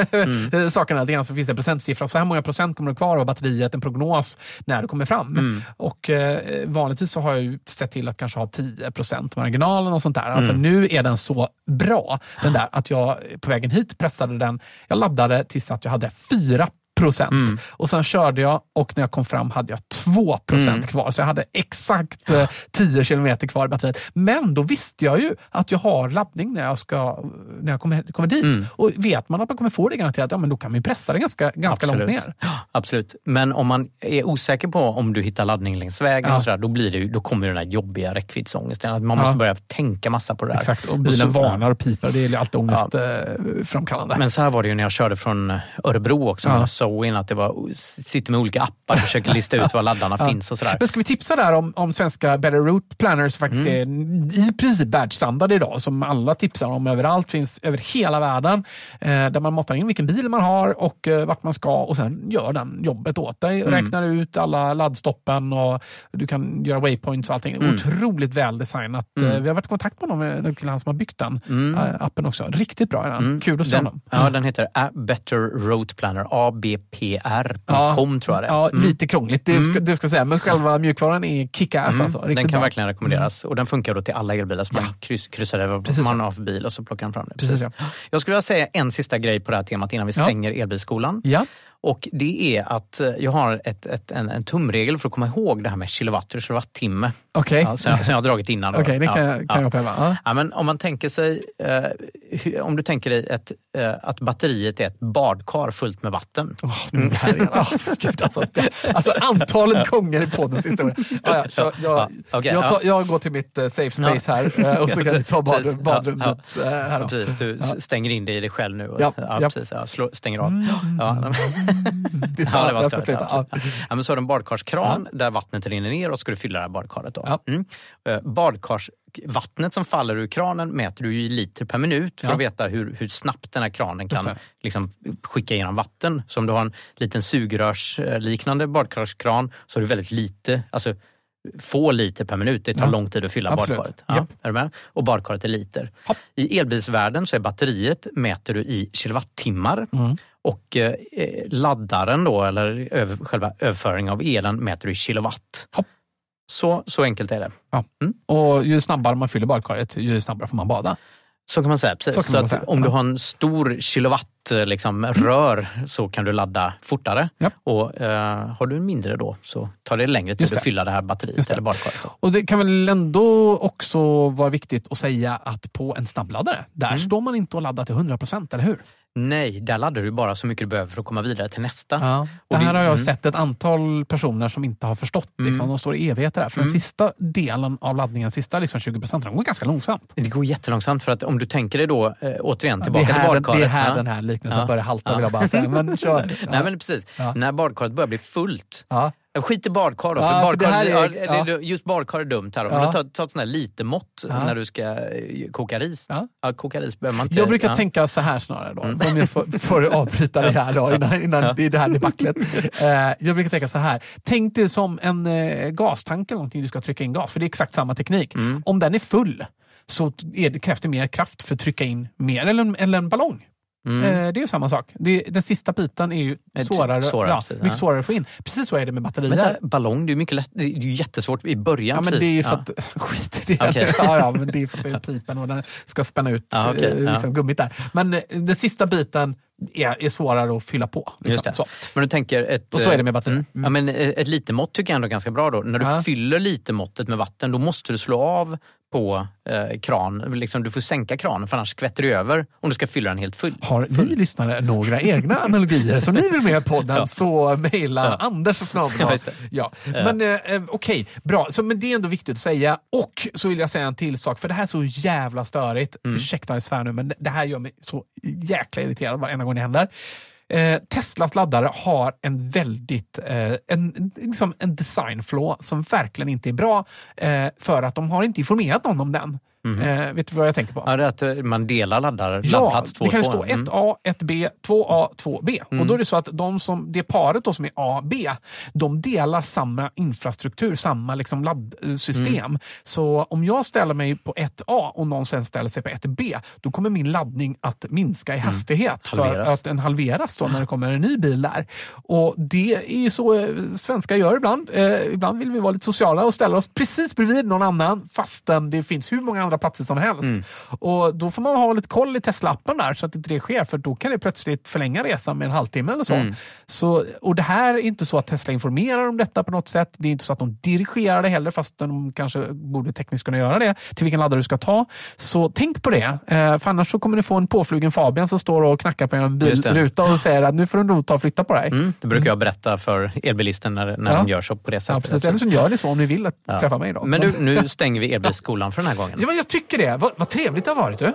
mm. sakerna lite grann, så finns det en procentsiffra. Så här många procent kommer det kvar av batteriet, en prognos när det kommer fram. Mm. Och eh, vanligtvis så har jag ju sett till att kanske ha tio procent marginalen och sånt där. Mm. Alltså nu är den så bra, den där, att jag på vägen hit pressade den, jag laddade tills att jag hade fyra procent. Mm. Och sen körde jag och när jag kom fram hade jag två procent mm. kvar. Så jag hade exakt eh, tio kilometer kvar i batteriet. Men då visste jag ju att jag har laddning när jag ska när jag kommer, kommer dit. Mm. Och vet man att man kommer få det garanterat, ja men då kan man ju pressa det ganska, ganska långt ner. Absolut. Men om man är osäker på om du hittar laddning längs vägen ja. och sådär, då, blir det, då kommer den där jobbiga räckviddsångesten. Att man måste ja. börja tänka massa på det där. Exakt, och bilen varnar och pipar. Det är alltid ångestframkallande. Ja. Men så här var det ju när jag körde från Örebro också. Ja. Så in att det var, sitter med olika appar och försöker lista ut var laddarna ja. finns och sådär. Men ska vi tipsa där om, om svenska Better Route Planners faktiskt mm. är i princip världsstandard idag, som alla tipsar om överallt, finns över hela världen, eh, där man matar in vilken bil man har och eh, vart man ska och sen gör den jobbet åt dig och mm. räknar ut alla laddstoppen och du kan göra waypoints och allting. Mm. Otroligt väldesignat. Mm. Eh, vi har varit i kontakt med honom, till han som har byggt den mm. eh, appen också. Riktigt bra är den. Mm. Kul att se honom. Ja, den heter A Better Route Planner, A B P R punkt com ja, tror jag det. Ja, mm. lite krångligt, det ska, det ska säga. Men själva mjukvaran är kick-ass mm. alltså. Den kan bra. verkligen rekommenderas. Mm. Och den funkar då till alla elbilar. Så man ja. kryss, kryssar över man av bil och så plockar den fram det. Precis. Precis. Ja. Jag skulle vilja säga en sista grej på det här temat innan vi stänger ja. elbilskolan. Ja. Och det är att jag har ett, ett, en, en tumregel för att komma ihåg det här med kilowatt och kilowattimme. Okej. Okay. Ja, som, som jag har dragit innan. Okej, okay, det kan, ja. jag, kan ja. jag uppleva. Ja. Ja, men om man tänker sig, eh, hur, om du tänker dig ett, eh, att batteriet är ett badkar fullt med vatten. Oh, mm. oh, Gud, alltså, alltså antalet gånger i poddens historia. Ja, ja, så jag, ja, okay, jag, tar, ja. jag går till mitt uh, safe space ja. här uh, och så kan jag ta bad, badrummet. Ja, ja. Uh, här ja, precis, du ja. stänger in dig i dig själv nu. Och, ja, ja, ja. precis, ja, slå, stänger av. Mm. Ja. Det ja, det var stört, ja. Ja, men så har du en badkarskran ja. där vattnet rinner ner och ska du fylla det här badkaret då. Ja. Mm. Uh, badkarsvattnet som faller ur kranen mäter du i liter per minut för ja. att veta hur, hur snabbt den här kranen kan liksom, skicka igenom vatten. Så om du har en liten sugrörsliknande badkarskran så har du väldigt lite, alltså få liter per minut. Det tar ja. lång tid att fylla Absolut. badkaret. Ja, yep. Är du med? Och badkaret är liter. Hopp. I elbilsvärlden så är batteriet mäter du i kilowattimmar. Mm. Och eh, laddaren då, eller över, själva överföringen av elen mäter du i kilowatt. Hopp. Så, så enkelt är det. Ja. Mm. Och ju snabbare man fyller badkaret, ju snabbare får man bada. Så kan man säga, precis. Så, så att säga. Om ja. du har en stor kilowatt liksom, rör så kan du ladda fortare. Ja. Och eh, har du en mindre då så tar det längre tid att fylla det här batteriet eller badkaret. Och det kan väl ändå också vara viktigt att säga att på en snabbladdare, där mm. står man inte och laddar till hundra procent, eller hur? Nej, där laddar du bara så mycket du behöver för att komma vidare till nästa. Ja. Det här det, har jag mm. sett ett antal personer som inte har förstått. Liksom, mm. De står i evigheter där. För mm. den sista delen av laddningen, sista liksom tjugo procent, den går ganska långsamt. Det går jättelångsamt för att om du tänker dig då äh, återigen tillbaka ja, till badkaret. Det är här ja. den här liknelsen ja. börjar halta ja. vill jag bara säga. Men kör. Ja. Nej men precis, ja. när badkaret börjar bli fullt. Ja. Skit i badkar då, ja, för badkar, för är, ja, ja. just badkar är dumt här. Om ja. du tar, tar sån här lite mått ja. när du ska koka ris. Ja. Ja, koka ris behöver man inte. Jag brukar ja. tänka så här snarare då. Mm. Om jag får, får avbryta det här då innan, innan ja. det är det här debaclet. uh, jag brukar tänka så här. Tänk det som en uh, gastank eller någonting du ska trycka in gas. För det är exakt samma teknik. Mm. Om den är full så är det, krävs det mer kraft för att trycka in mer eller en, eller en ballong. Mm. Eh, det är ju samma sak. Det, den sista biten är ju svårare, svårare, ja, precis, mycket ja. svårare att få in. Precis så är det med batterier. Men där, ballong, det är mycket lätt, det är ju jättesvårt i början. Ja, men precis. det är ju för ja. att skit i det. Okay. ja, ja, men det är för att det är pipen och den ska spänna ut ja, okay, eh, liksom, ja. gummit där. Men eh, den sista biten är, är svårare att fylla på. Liksom. Just det. Så. Men du tänker ett, och så är det med batterier. Mm. Ja, men ett lite mått tycker jag ändå är ganska bra då. När du ja. fyller lite måttet med vatten, då måste du slå av på eh, kran. Liksom, du får sänka kranen för annars skvätter du över om du ska fylla den helt full. Har ni full. lyssnare några egna analogier som ni vill med i podden ja. så mejla ja. Anders och Knabba. Ja, ja. Men eh, okej, okay, bra. Så, men det är ändå viktigt att säga. Och så vill jag säga en till sak, för det här är så jävla störigt. Mm. Ursäkta jag svär nu, men det här gör mig så jäkla irriterad varenda gång det händer. Eh, Teslas laddare har en väldigt eh, en, liksom en design flaw som verkligen inte är bra eh, för att de har inte informerat någon om den. Mm. Eh, vet du vad jag tänker på? Ja, det är att man delar laddare. Ja, det kan ju stå ett A, ett B, två A, två B. Mm. Och då är det så att de som, det paret då som är A, B, de delar samma infrastruktur, samma liksom laddsystem. Mm. Så om jag ställer mig på ett A och någon sen ställer sig på ett B, då kommer min laddning att minska i hastighet mm. för att den halveras då när det kommer en ny bil där. Och det är ju så svenskar gör ibland. Eh, ibland vill vi vara lite sociala och ställa oss precis bredvid någon annan fastän det finns hur många andra platser som helst. Mm. Och då får man ha lite koll i Tesla-appen där så att inte det sker, för då kan det plötsligt förlänga resan med en halvtimme eller så. Mm. så. Och det här är inte så att Tesla informerar om detta på något sätt. Det är inte så att de dirigerar det heller, fast de kanske borde tekniskt kunna göra det, till vilken laddare du ska ta. Så tänk på det. Eh, för annars så kommer ni få en påflugen Fabian som står och knackar på en bilruta och säger att nu får du nog ta och flytta på dig. Mm. Det brukar jag berätta för elbilisten när, när ja. de gör så på det sättet. Ja, precis. Eller så gör det så om ni vill att ja. träffa mig då. Men du, nu stänger vi elbilsskolan för den här gången. Ja, men jag tycker det. Vad, vad trevligt det har varit, du.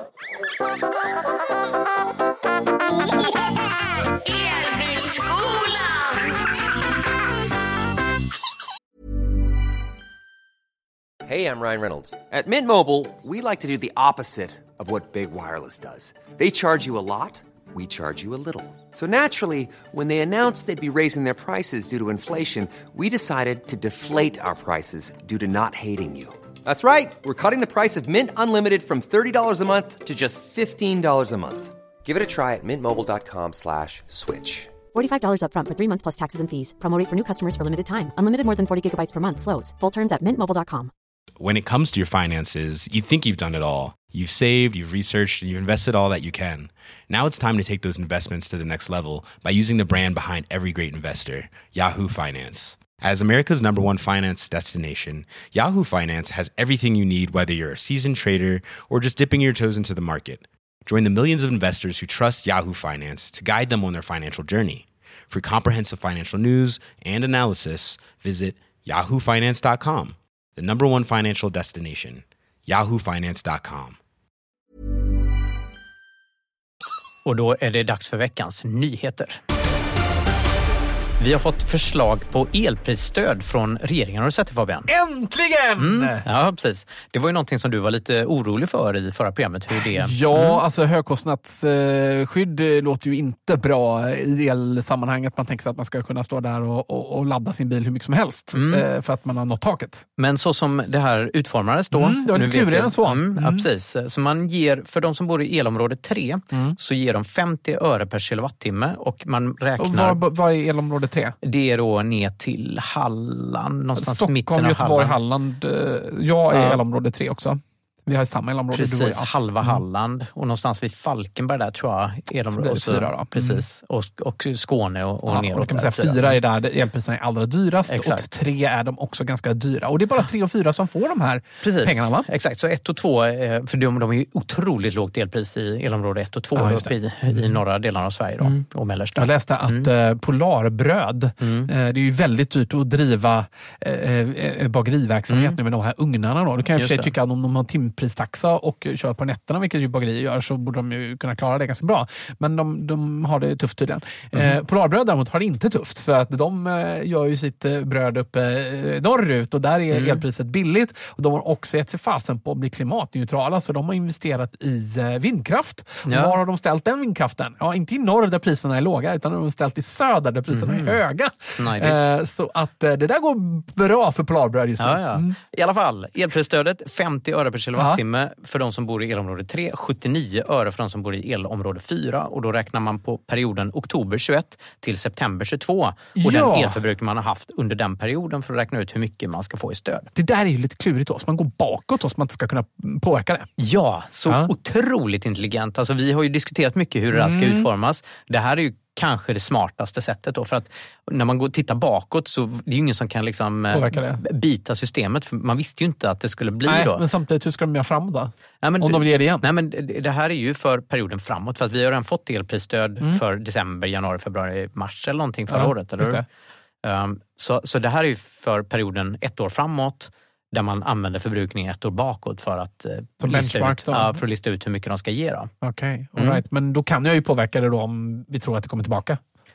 Hey, I'm Ryan Reynolds. At Mint Mobile, we like to do the opposite of what Big Wireless does. They charge you a lot, we charge you a little. So naturally, when they announced they'd be raising their prices due to inflation, we decided to deflate our prices due to not hating you. That's right. We're cutting the price of Mint Unlimited from thirty dollars a month to just fifteen dollars a month. Give it a try at mintmobile.com slash switch. forty-five dollars up front for three months plus taxes and fees. Promo rate for new customers for limited time. Unlimited more than forty gigabytes per month. Slows full terms at mint mobile dot com. When it comes to your finances, you think you've done it all. You've saved, you've researched, and you've invested all that you can. Now it's time to take those investments to the next level by using the brand behind every great investor, Yahoo Finance. As America's number one finance destination, Yahoo Finance has everything you need, whether you're a seasoned trader or just dipping your toes into the market. Join the millions of investors who trust Yahoo Finance to guide them on their financial journey. For comprehensive financial news and analysis, visit yahoo finance dot com, the number one financial destination, yahoo finance dot com. Och då är det dags för veckans nyheter. Vi har fått förslag på elprisstöd från regeringen. Har du sett det, Fabian? Äntligen! Mm, ja, precis. Det var ju någonting som du var lite orolig för i förra programmet. Hur det... Ja, mm. alltså högkostnadsskydd låter ju inte bra i elsammanhanget. Man tänker sig att man ska kunna stå där och, och, och ladda sin bil hur mycket som helst mm. för att man har nått taket. Men så som det här utformades då... Mm, det var lite klurigare än så. Mm, mm. Ja, precis. Så man ger, för de som bor i elområde tre, mm. så ger de femtio öre per kilowattimme och man räknar... Och vad, vad är elområde tre? Det är då ner till Halland, någonstans Stockholm, mitten av Göteborg, Halland. Halland. Jag är ja. elområde tre också. Vi har samma elområde. Precis, du och jag. halva mm. Halland och någonstans vid Falkenberg där tror jag. Elområde, och så, fyra då. precis, och, och Skåne och, och ja, neråt. Och kan man säga, fyra är där elpriserna är allra dyrast. Exakt. Och tre är de också ganska dyra. Och det är bara tre och fyra som får de här precis. pengarna, va? Exakt, så ett och två, för de, de är ju otroligt lågt elpris i elområde ett och två ja, uppe i, i norra delarna av Sverige då, mm. och mellersta. Jag läste att mm. Polarbröd, mm. det är ju väldigt dyrt att driva eh, bageriverksamhet mm. nu med de här ugnarna då. Du kan ju för sig tycka att om de har timpristaxa och kör på nätterna, vilket ju bagerier gör, så borde de ju kunna klara det ganska bra. Men de, de har det tufft tydligen. Mm. Eh, Polarbröd däremot har det inte tufft, för att de eh, gör ju sitt bröd uppe eh, norrut och där är mm. elpriset billigt. Och de har också gett sig fasen på att bli klimatneutrala, så de har investerat i eh, vindkraft. Ja. Var har de ställt den vindkraften? Ja, inte i norr där priserna är låga, utan de har ställt i söder där priserna mm. är höga. Eh, så att eh, det där går bra för Polarbröd just nu. Ja, ja. Mm. I alla fall, elprisstödet femtio öre per kilowattimme Aha. för de som bor i elområde tre, sjuttionio öre för de som bor i elområde fyra, och då räknar man på perioden oktober tjugoett till september tjugotvå och ja. den elförbrukning man har haft under den perioden för att räkna ut hur mycket man ska få i stöd. Det där är ju lite klurigt då, så man går bakåt och så man inte ska kunna påverka det. Ja, så ja. otroligt intelligent. Alltså vi har ju diskuterat mycket hur det här ska mm. utformas. Det här är ju kanske det smartaste sättet då, för att när man går och tittar bakåt så det är ju ingen som kan liksom bita systemet, för man visste ju inte att det skulle bli Nej, då. Men samtidigt, hur ska de göra framåt då? Nej, men, om de vill ge det igen? Nej, men det här är ju för perioden framåt, för att vi har redan fått elprisstöd mm. för december, januari, februari, mars eller någonting förra ja, året, eller hur? Um, så, så det här är ju för perioden ett år framåt, där man använder förbrukningen ett år bakåt för att, uh, lista, ut, uh, för att lista ut hur mycket de ska ge. Okej, okay, all mm. right. Men då kan jag ju påverka det då om vi tror att det kommer tillbaka.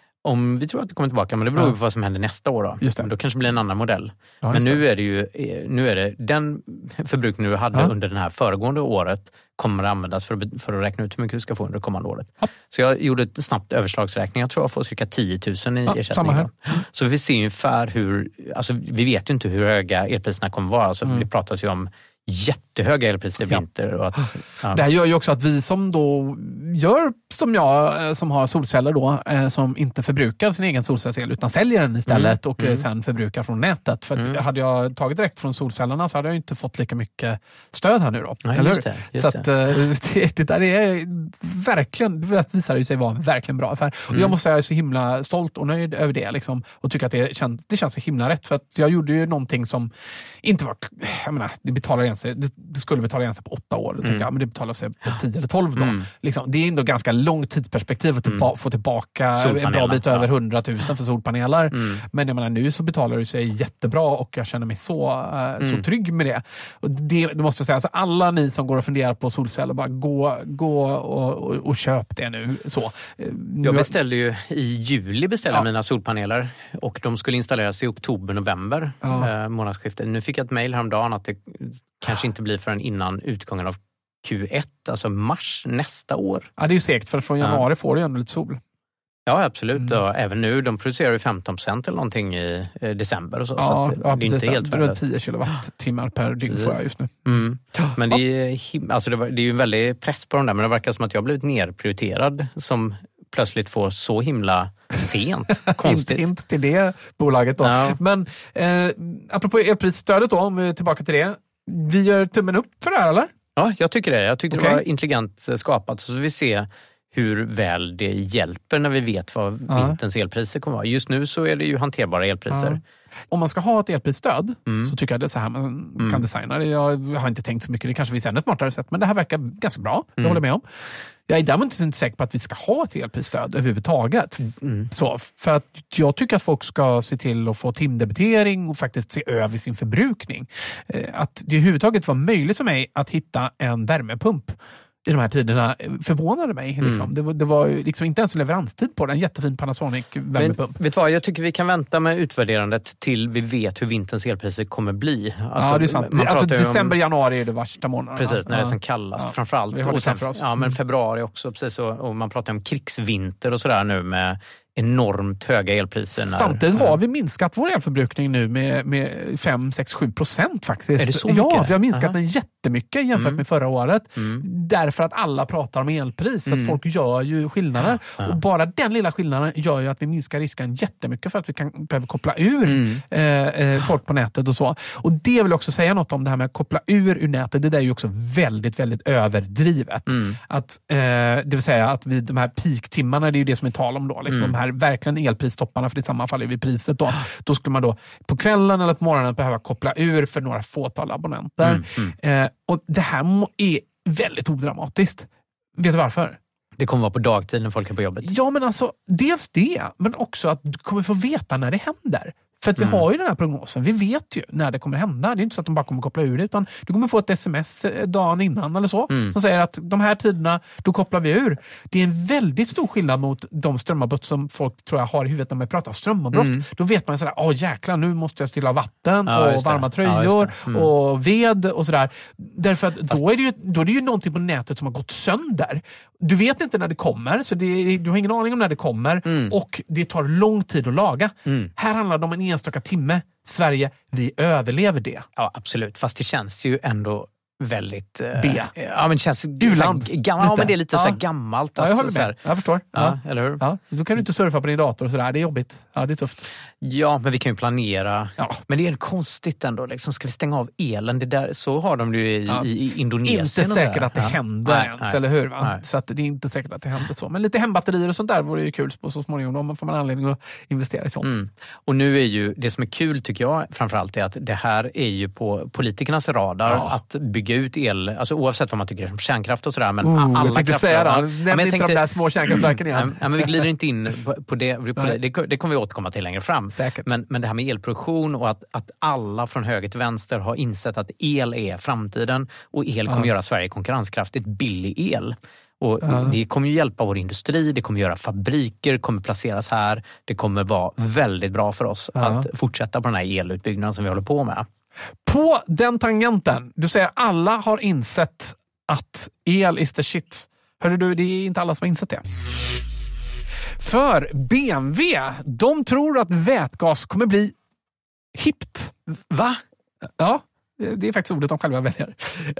Om vi tror att det kommer tillbaka, men det beror ja. på vad som händer nästa år då. Just det. Men då kanske det blir en annan modell. Ja, men nu det. är det ju nu är det den förbrukning du hade ja. under det här föregående året kommer att användas för att, för att räkna ut hur mycket du ska få under det kommande året. Ja. Så jag gjorde ett snabbt överslagsräkning. Jag tror jag får cirka tio tusen i ja, ersättning. Så vi ser ungefär hur, alltså vi vet ju inte hur höga elpriserna kommer vara. Alltså mm. det pratas ju om jättehöga elpriser i ja. vinter. Och att, ja. Det här gör ju också att vi som då gör som jag, som har solceller då, som inte förbrukar sin egen solcellsel utan säljer den istället mm. och mm. sen förbrukar från nätet. För mm. hade jag tagit direkt från solcellerna så hade jag inte fått lika mycket stöd här nu då. Ja, eller just det, just så att det, det där är verkligen, det visar ju sig vara en verkligen bra affär. Mm. Och jag måste säga att jag är så himla stolt och nöjd över det liksom, och tycker att det känns, det känns så himla rätt, för att jag gjorde ju någonting som inte var, jag menar, det betalar igen sig, det, det skulle betala igen sig på åtta år, mm. jag, men det betalar sig på tio eller tolv då. Mm. Liksom, det är ändå ganska långt tidsperspektiv att mm. få tillbaka en bra bit över hundratusen för solpaneler. Mm. Men jag menar, nu så betalar det sig jättebra och jag känner mig så, uh, mm. så trygg med det. Och det, det måste jag säga, alltså alla ni som går och funderar på solceller, bara gå, gå och, och, och köp det nu. Så. Jag beställde ju i juli beställde ja. mina solpaneler och de skulle installeras i oktober, november ja. eh, månadsskiftet. Nu fick jag ett mejl häromdagen att det kanske inte blir förrän innan utgången av Q ett, alltså mars nästa år. Ja, det är ju säkert, för från januari ja. får du ju ändå lite sol. Ja, absolut. Mm. Och även nu, de producerar ju femton procent eller någonting i eh, december och så. Ja, så att, ja, det är inte helt värdelöst. tio kilowattimmar per dygn får jag just nu. Mm. Men det är, alltså det, var, det är ju en väldig press på dem där, men det verkar som att jag har blivit nerprioriterad som plötsligt får så himla sent. Konstigt. inte, inte till det bolaget då. Ja. Men eh, apropå elprisstödet då, om vi är tillbaka till det. Vi gör tummen upp för det här, eller? Ja, jag tycker det. Jag tyckte okay. det var intelligent skapat, så vi ser hur väl det hjälper när vi vet vad ja. vinterns elpriser kommer vara. Just nu så är det ju hanterbara elpriser. Ja. Om man ska ha ett elprisstöd mm. så tycker jag det är så här man mm. kan designa det. Jag har inte tänkt så mycket, det kanske finns ännu ett smartare sätt, men det här verkar ganska bra. Jag mm. håller med om. Jag är däremot inte säker på att vi ska ha ett elprisstöd överhuvudtaget. Mm. Så, för att jag tycker att folk ska se till att få timdebitering och faktiskt se över sin förbrukning. Att det överhuvudtaget var möjligt för mig att hitta en värmepump i de här tiderna förvånade mig. Liksom. Mm. Det, var, det var liksom inte ens leveranstid på den. Jättefin Panasonic värmepump. Vet du vad, jag tycker vi kan vänta med utvärderandet till vi vet hur vinterns elpriser kommer bli. Alltså, ja, det är sant. Alltså, december, om, januari är det värsta månaden. Precis, när ja. det är som kallast. Ja. Framförallt. Vi har det sen, för oss. Ja, men februari också. Precis, och, och man pratar om krigsvinter och sådär nu med enormt höga elpriser. När, Samtidigt har vi minskat vår elförbrukning nu med, med fem, sex, sju procent faktiskt. Är det så mycket? Ja, vi har minskat Aha. den jättemycket jämfört Mm. med förra året. Mm. Därför att alla pratar om elpris. Så Mm. att folk gör ju skillnader. Ja. Och bara den lilla skillnaden gör ju att vi minskar risken jättemycket för att vi kan behöva koppla ur Mm. eh, eh, folk på nätet och så. Och det vill jag också säga något om, det här med att koppla ur ur nätet. Det där är ju också väldigt, väldigt överdrivet. Mm. Att, eh, det vill säga att vid de här peak-timmarna, det är ju det som är tal om då. Liksom Mm. De här verkligen elpristopparna, för det sammanfaller vid priset då. Då skulle man då på kvällen eller på morgonen behöva koppla ur för några fåtal abonnenter. Mm. Mm. Eh, och det här må- är väldigt odramatiskt. Vet du varför? Det kommer vara på dagtid när folk är på jobbet. Ja, men alltså, dels det, men också att du kommer få veta när det händer. För att vi Mm. har ju den här prognosen. Vi vet ju när det kommer hända. Det är inte så att de bara kommer koppla ur det, utan du kommer få ett sms dagen innan eller så, Mm. som säger att de här tiderna, då kopplar vi ur. Det är en väldigt stor skillnad mot de strömavbrott som folk tror jag har i huvudet när man pratar strömavbrott. Mm. Då vet man sådär, åh jäklar, nu måste jag stilla vatten Ja, och just det. varma Ja, tröjor just det. Mm. och ved och sådär. Därför att då är, det ju, då är det ju någonting på nätet som har gått sönder. Du vet inte när det kommer, så det, du har ingen aning om när det kommer, Mm. och det tar lång tid att laga. Mm. Här handlar det om en enstaka timme. Sverige, vi överlever det. Ja, absolut. Fast det känns ju ändå väldigt... eh, B. Ja, men det känns... U-land. Såhär, gam- ja, men det är lite Ja. så här gammalt. Ja, jag att håller så här- med. Jag förstår. Ja, Ja. eller hur? Ja, då kan du inte surfa på din dator och sådär. Det är jobbigt. Ja, det är tufft. Ja, men vi kan ju planera. Ja. Men det är konstigt ändå. Liksom, ska vi stänga av elen? Det där, så har de ju i, Ja. i, i Indonesien. Inte och säkert där. att det Ja. händer Nej, ens, nej. eller hur? Va? Nej. Så att det är inte säkert att det händer så. Men lite hembatterier och sånt där vore ju kul på så småningom. Då får man anledning att investera i sånt. Mm. Och nu är ju, det som är kul tycker jag framförallt är att det här är ju på politikernas radar Ja. att bygga ut el, alltså oavsett vad man tycker om kärnkraft och sådär. Men Oh, alla jag tänkte kraftslag- säga det. Ja, Nämn men jag inte de där små kärnkraftverken igen. Nej, men vi glider inte in på, på det. På Nej. det. Det kommer vi återkomma till längre fram. Säkert. Men, men det här med elproduktion och att, att alla från höger till vänster har insett att el är framtiden och el kommer Ja. göra Sverige konkurrenskraftigt, billig el. Och Ja. det kommer ju hjälpa vår industri, det kommer göra fabriker, kommer placeras här. Det kommer vara väldigt bra för oss Ja. att fortsätta på den här elutbyggnaden som vi håller på med. På den tangenten, du säger alla har insett att el is the shit. Hörru du, det är inte alla som har insett det. För B M W, de tror att vätgas kommer bli hippt. Va? Ja, det är faktiskt ordet de själva väljer.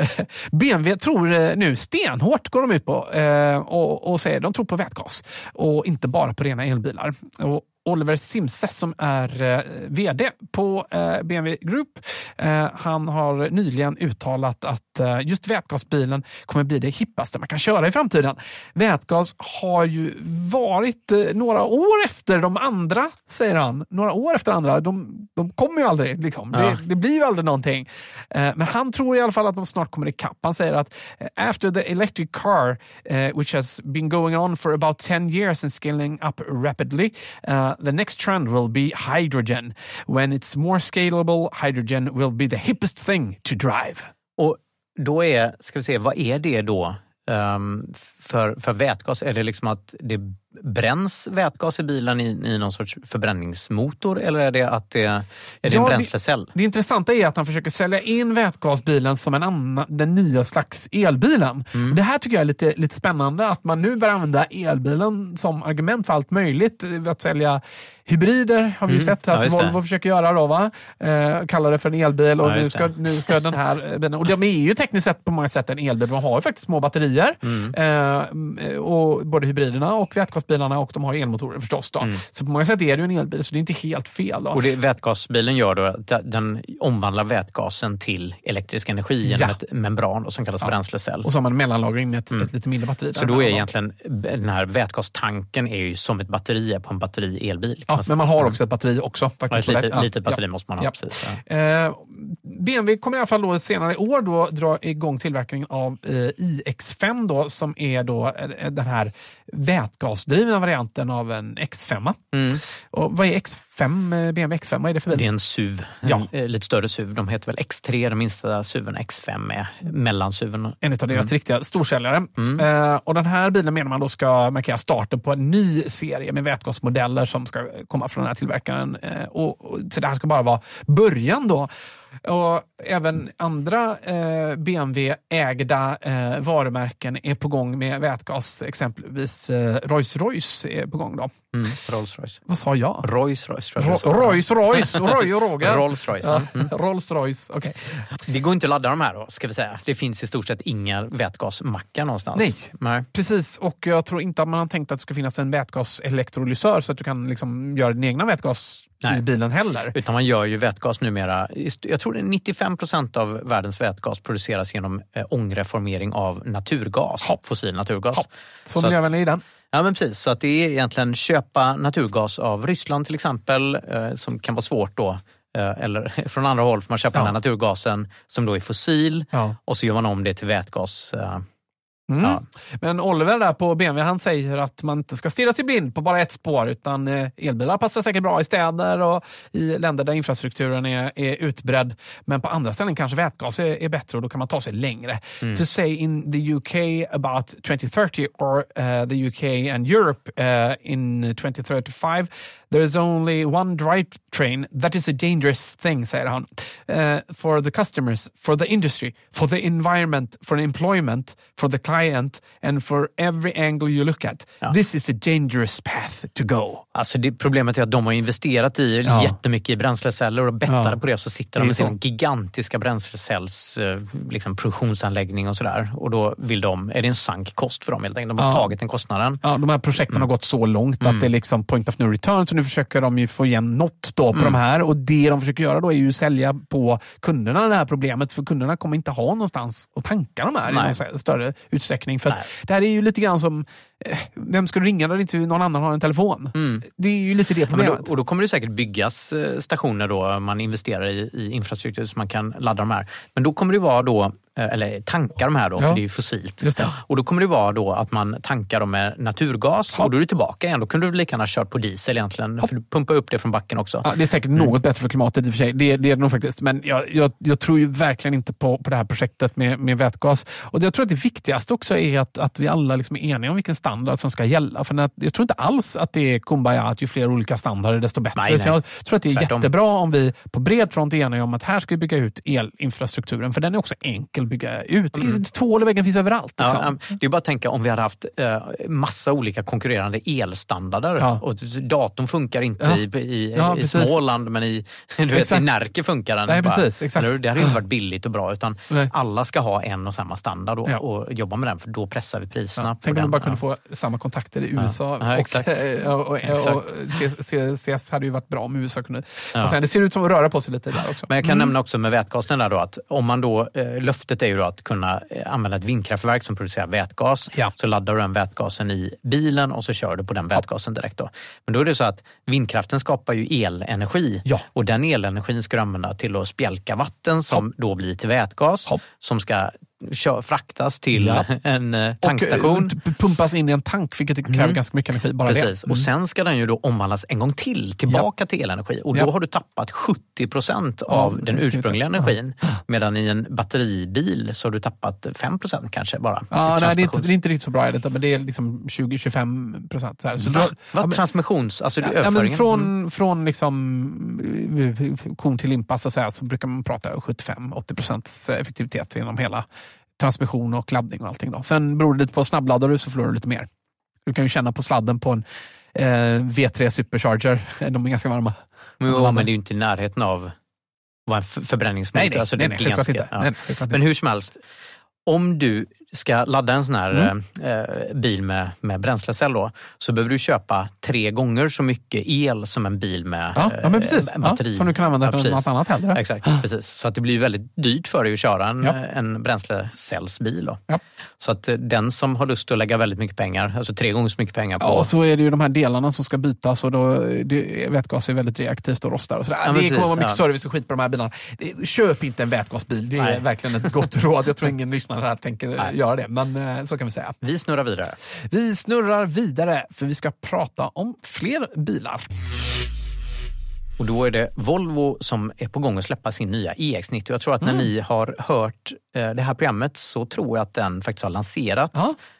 B M W tror nu stenhårt, går de ut på, och, och säger de tror på vätgas och inte bara på rena elbilar. Och Oliver Simse som är eh, vd på eh, B M W Group, eh, han har nyligen uttalat att eh, just vätgasbilen kommer bli det hippaste man kan köra i framtiden. Vätgas har ju varit eh, några år efter de andra, säger han. Några år efter andra. De, de kommer ju aldrig, liksom. Ja. Det, det blir ju aldrig någonting. Eh, men han tror i alla fall att de snart kommer ikapp. Han säger att eh, after the electric car, eh, which has been going on for about ten years and scaling up rapidly, uh, the next trend will be hydrogen. When it's more scalable, hydrogen will be the hippest thing to drive. Och då är, ska vi se, vad är det då um, för, för vätgas? Är det liksom att det bränns vätgas i bilen i, i någon sorts förbränningsmotor, eller är det att det är det Ja, en det- bränslecell? Det intressanta är att han försöker sälja in vätgasbilen som en annan, den nya slags elbilen. Mm. Och det här tycker jag är lite, lite spännande, att man nu börjar använda elbilen som argument för allt möjligt. Att sälja hybrider har vi ju Mm. sett Ja, att just det. Volvo försöker göra då, va? Eh, kallar det för en elbil och Ja, nu just ska, det. nu ska den här bilen. Och de är ju tekniskt sett på många sätt en elbil. De har ju faktiskt små batterier. Mm. Eh, och både hybriderna och vätgasbilarna, och de har elmotorer förstås då. Mm. Så på många sätt är det ju en elbil, så det är inte helt fel då. Och det vätgasbilen gör då att den omvandlar vätgasen till elektrisk energi genom Ja. ett membran då, som kallas Ja. bränslecell. Och så har man mellanlagring med ett, Mm. ett lite mindre batteri. Så där då är mellan. egentligen den här vätgastanken är ju som ett batteri på en batteri-elbil. kan Ja, man säga. men man har också ett batteri också. Ja, Faktiskt. ett litet, Ja. litet batteri Ja. måste man ha. Ja. Precis, ja. Eh, B M W kommer i alla fall då senare i år då dra igång tillverkningen av eh, i X fem då, som är då eh, den här vätgasdrivna varianten av en X fem. Mm. Och vad är X fem, eh, B M W X fem? Vad är det för bil? Det är en S U V, Ja. en eh, lite större S U V. De heter väl X tre, de minsta S U V:n. X fem är mellan-S U V:n. En av deras Mm. riktiga storsäljare. Mm. Eh, och den här bilen menar man då ska markera starten på en ny serie med vätgasmodeller som ska komma från den här tillverkaren. Eh, och, och så det här ska bara vara början då. Och även andra eh, B M W-ägda eh, varumärken är på gång med vätgas. Exempelvis eh, Rolls-Royce är på gång då. Mm, Rolls-Royce. Vad sa jag? Rolls-Royce. Ro- Rolls-Royce. Roy och Roger. Rolls-Royce. Ja, Mm. Rolls-Royce, okej. Okay. Det går inte att ladda de här då, ska vi säga. Det finns i stort sett inga vätgasmackar någonstans. Nej, Nej. Precis. Och jag tror inte att man har tänkt att det ska finnas en vätgaselektrolysör så att du kan liksom göra din egna vätgas Nej. i bilen heller. Utan man gör ju vätgas numera. Jag tror det är nittiofem procent av världens vätgas produceras genom eh, ångreformering av naturgas. Hopp. Fossil naturgas. Hopp. Så, så miljövänlig i den. Ja, men precis. Så att det är egentligen köpa naturgas av Ryssland till exempel, eh, som kan vara svårt då. Eh, eller från andra håll får man köpa ja. den här naturgasen som då är fossil ja. och så gör man om det till vätgas. Eh, Mm. Ja. Men Oliver där på B M W, han säger att man inte ska stirra sig blind på bara ett spår, utan elbilar passar säkert bra i städer och i länder där infrastrukturen är, är utbredd, men på andra ställen kanske vätgas är, är bättre och då kan man ta sig längre. Mm. To say in the U K about twenty thirty or uh, the U K and Europe uh, in twenty thirty-five there is only one drivetrain. That is a dangerous thing, säger han. Uh, for the customers, for the industry, for the environment, for the employment, for the client and for every angle you look at. Ja. This is a dangerous path to go. Alltså det problemet är att de har investerat i ja. jättemycket i bränsleceller och bettade ja. på det, så sitter de med sin gigantiska bränslecells liksom, produktionsanläggning och sådär. Och då vill de, är det en sank kost för dem helt enkelt. De har ja. tagit den kostnaden. Ja, de här projekten mm. har gått så långt att mm. det är liksom point of no return, så nu försöker de ju få igen något då på mm. de här, och det de försöker göra då är ju sälja på kunderna det här problemet, för kunderna kommer inte ha någonstans att tanka de här Nej. i någon större utsträckning. För det här är ju lite grann som eh, vem ska du ringa när inte någon annan har en telefon? Mm. Det är ju lite det problemet. Ja, då, och då kommer det säkert byggas stationer då man investerar i, i infrastruktur så man kan ladda de här. Men då kommer det vara då eller tanka de här då, ja. för det är ju fossilt. Just det. Och då kommer det vara då att man tankar dem med naturgas ja. och då är du tillbaka igen. Då kunde du lika gärna kört på diesel egentligen, ja. för du pumpar upp det från backen också. Ja, det är säkert mm. något bättre för klimatet i och för sig. Det, det är det nog faktiskt. Men jag, jag, jag tror ju verkligen inte på, på det här projektet med, med vätgas. Och jag tror att det viktigaste också är att, att vi alla liksom är eniga om vilken standard som ska gälla. För att, jag tror inte alls att det är kumbaya, att ju fler olika standarder desto bättre. Nej, nej. Jag tror att det är Tvärtom. jättebra om vi på bred front är eniga om att här ska vi bygga ut elinfrastrukturen. För den är också enkel att bygga ut. Mm. Tvål och väggen finns överallt. Liksom. Ja, det är bara att tänka om vi hade haft eh, massa olika konkurrerande elstandarder ja. och datorn funkar inte ja. i, i, ja, i Småland, men i, du vet, i Närke funkar den. Nej, bara, precis, exakt. Eller, det hade inte varit billigt och bra, utan Nej. alla ska ha en och samma standard och, ja. och jobba med den, för då pressar vi priserna. Ja. Tänk om man bara kunde ja. få samma kontakter i U S A. Ja. Ja, och, exakt. och, och, exakt. och C S S hade ju varit bra om U S A kunde. Ja. Sen, det ser ut som att röra på sig lite där också. Men jag kan mm. nämna också med vätgasen där då, att om man då, eh, löftet är ju då att kunna eh, använda ett vindkraftverk som producerar vätgas, ja. så laddar du den vätgasen i bilen och så kör du på den vätgasen direkt då. Men då är det så att vindkraften skapar ju elenergi ja. och den elenergin ska du använda till att spjälka vatten som Hopp. då blir till vätgas Hopp. som ska kör, fraktas till ja. en eh, tankstation. Och pumpas in i en tank, vilket kräver mm. ganska mycket energi. Bara Precis, det. Mm. och sen ska den ju då omvandlas en gång till, tillbaka ja. till elenergi. Och då ja. har du tappat sjuttio procent av ja, den ursprungliga energin. Ja. Medan i en batteribil så har du tappat fem procent kanske bara. Ja, nej, det, är inte, det är inte riktigt så bra, men det är liksom tjugo till tjugofem procent. Så så Va? Vad ja, transmissions... Alltså ja, ja, men från, mm. från liksom kon till limpa så, säga, så brukar man prata sjuttiofem till åttio procent effektivitet genom hela transmission och laddning och allting då. Sen beror det lite på snabbladdare så förlorar du lite mer. Du kan ju känna på sladden på en eh, V tre Supercharger. De är ganska varma. Jo, men det är ju inte i närheten av vad en förbränningsmotor. Nej, nej, alltså, nej, det nej, ganska, inte. Ja. nej, nej Men hur som helst, om du ska ladda en sån här mm. eh, bil med, med bränslecell då, så behöver du köpa tre gånger så mycket el som en bil med ja, ja, men precis. Eh, batteri. Ja, som du kan använda ja, till något annat hellre. Exakt, ja. precis. Så att det blir väldigt dyrt för dig att köra en, ja. en bränslecellsbil då. Ja. Så att den som har lust att lägga väldigt mycket pengar, alltså tre gånger så mycket pengar på... Ja, och så är det ju de här delarna som ska bytas och då det, vätgas är väldigt reaktivt och rostar och sådär. Ja, det precis, kommer vara mycket ja. service och skit på de här bilarna. Köp inte en vätgasbil, det är Nej. verkligen ett gott råd. Jag tror ingen lyssnare här tänker Nej. göra det, men så kan vi säga. Vi snurrar vidare. Vi snurrar vidare för vi ska prata om fler bilar. Och då är det Volvo som är på gång att släppa sin nya E X nittio. Jag tror att när mm. ni har hört eh, det här programmet så tror jag att den faktiskt har lanserats. Ja.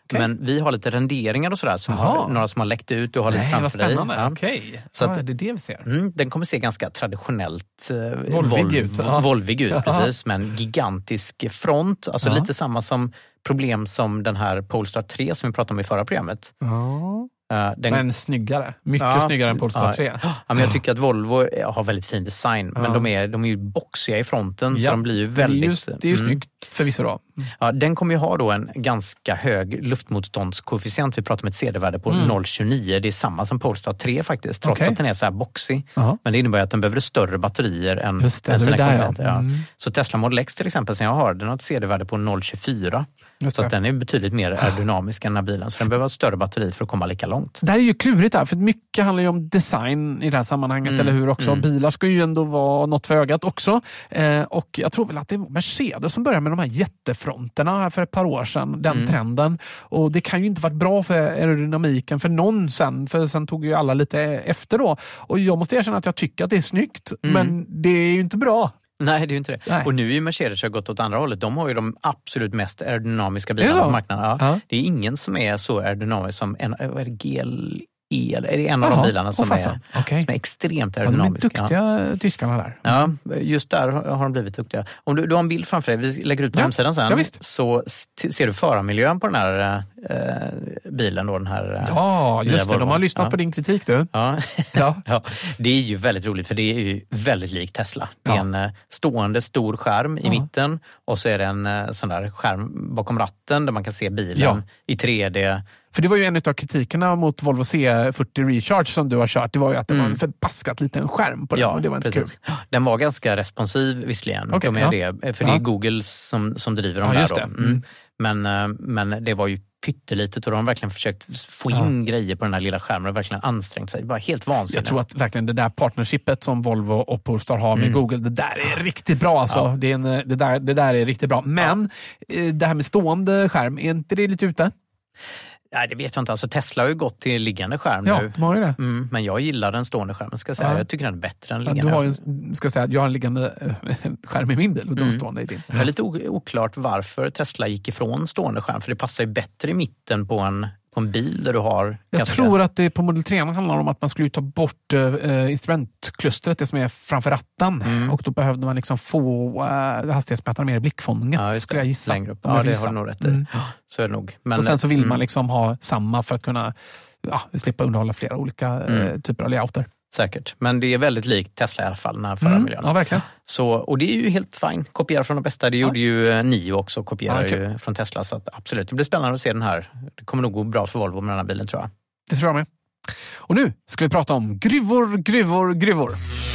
Okay. Men vi har lite renderingar och sådär, som har, några som har läckt ut och har lite framför dig. Ja. Okay. Så att, ja, det är det vi ser. Mm, den kommer se ganska traditionellt eh, volvig volv, ut. Ja. Volvig ut, precis, med en gigantisk front. Alltså ja. lite samma som problem som den här Polestar tre som vi pratade om i förra programmet. Ja. Uh, den... Men snyggare. Mycket ja, snyggare än Polestar tre. Ja, men jag tycker att Volvo har väldigt fin design. Ja. Men de är, de är ju boxiga i fronten. Ja. Så de blir ju väldigt... Det är ju, det är ju mm. snyggt förvisso då. Mm. Ja, den kommer ju ha då en ganska hög luftmotståndskoefficient. Vi pratar om ett C D-värde på mm. noll komma tjugonio. Det är samma som Polestar tre faktiskt. Trots okay. att den är så här boxig. Uh-huh. Men det innebär att den behöver större batterier än, Just det, än sina konkurrenter. Ja. Mm. Ja. Så Tesla Model X till exempel som jag har, den har ett C D-värde på noll komma tjugofyra. Så att den är betydligt mer aerodynamisk än den här bilen. Så den behöver ha större batteri för att komma lika långt. Det här är ju klurigt där, för mycket handlar ju om design i det här sammanhanget, mm. eller hur också. Mm. Bilar ska ju ändå vara något för ögat också. Eh, och jag tror väl att det var Mercedes som började med de här jättefronterna här för ett par år sedan, den mm. trenden. Och det kan ju inte varit bra för aerodynamiken för någon sen, för sen tog ju alla lite efter då. Och jag måste erkänna att jag tycker att det är snyggt, mm. men det är ju inte bra. Nej, det är ju inte det. Nej. Och nu är ju Mercedes har gått åt andra hållet. De har ju de absolut mest aerodynamiska bilarna på marknaden. Ja. Ja. Det är ingen som är så aerodynamisk som en, är det G L E, eller är det en av Aha, de bilarna som är, okay. som är extremt aerodynamiska. Ja, de är duktiga tyskarna där. Ja, just där har de blivit duktiga. Om du, du har en bild framför dig, vi lägger ut på ja. hemsidan sen, ja, så ser du förarmiljön på den här eh, bilen då, den här ja, just det, de har lyssnat ja. på din kritik du. Ja. Ja. Ja, det är ju väldigt roligt för det är ju väldigt likt Tesla. Det är ja. en stående stor skärm i ja. mitten och så är det en sån där skärm bakom ratten där man kan se bilen ja. i tre D. För det var ju en av kritikerna mot Volvo C fyrtio Recharge som du har kört. Det var ju att det mm. var en förbaskat liten skärm på den. Ja, och det var inte precis. kul. Den var ganska responsiv visserligen. Okay, de är ja. det, för det är ja. Google som, som driver dem ja, där. Just då. det. Mm. Men, men det var ju pyttelitet och de har verkligen försökt få in ja. grejer på den här lilla skärmen och verkligen ansträngt sig. Det var helt vansinnigt. Jag tror att verkligen det där partnershipet som Volvo och Polestar har med mm. Google, det där är riktigt bra alltså. Ja. Det, är en, det, där, det där är riktigt bra. Men ja. det här med stående skärm, är inte det lite ute? Nej, det vet jag inte. Alltså, Tesla har ju gått till liggande skärm ja, nu. De har ju det. Mm, men jag gillar den stående skärmen, ska jag säga. Ja. Jag tycker den är bättre än liggande. Ja, du har ju, ska säga att jag har en liggande skärm i min bil och mm. de stående i din. Det är lite oklart varför Tesla gick ifrån stående skärm. För det passar ju bättre i mitten på en, på en bil där du har... Jag ganska... tror att det på Model tre handlar om att man skulle ta bort äh, instrumentklustret, det som är framför ratten. Mm. Och då behövde man liksom få äh, hastighetsmätaren mer i blickfånget, ja, skulle jag gissa. Längre upp. Ja, det har du nog rätt i. Mm. Så är det nog. Men, och sen så vill mm. man liksom ha samma för att kunna ja, slippa underhålla flera olika mm. äh, typer av layouter. Säkert, men det är väldigt likt Tesla i alla fall, den här förra mm. miljön. Ja, verkligen. Så, och det är ju helt fint. Kopiera från de bästa. Det gjorde ja. ju Nio också, kopierar ja, okay. ju från Tesla. Så att absolut, det blir spännande att se den här. Det kommer nog gå bra för Volvo med den här bilen, tror jag. Det tror jag med. Och nu ska vi prata om gruvor, gruvor, gruvor.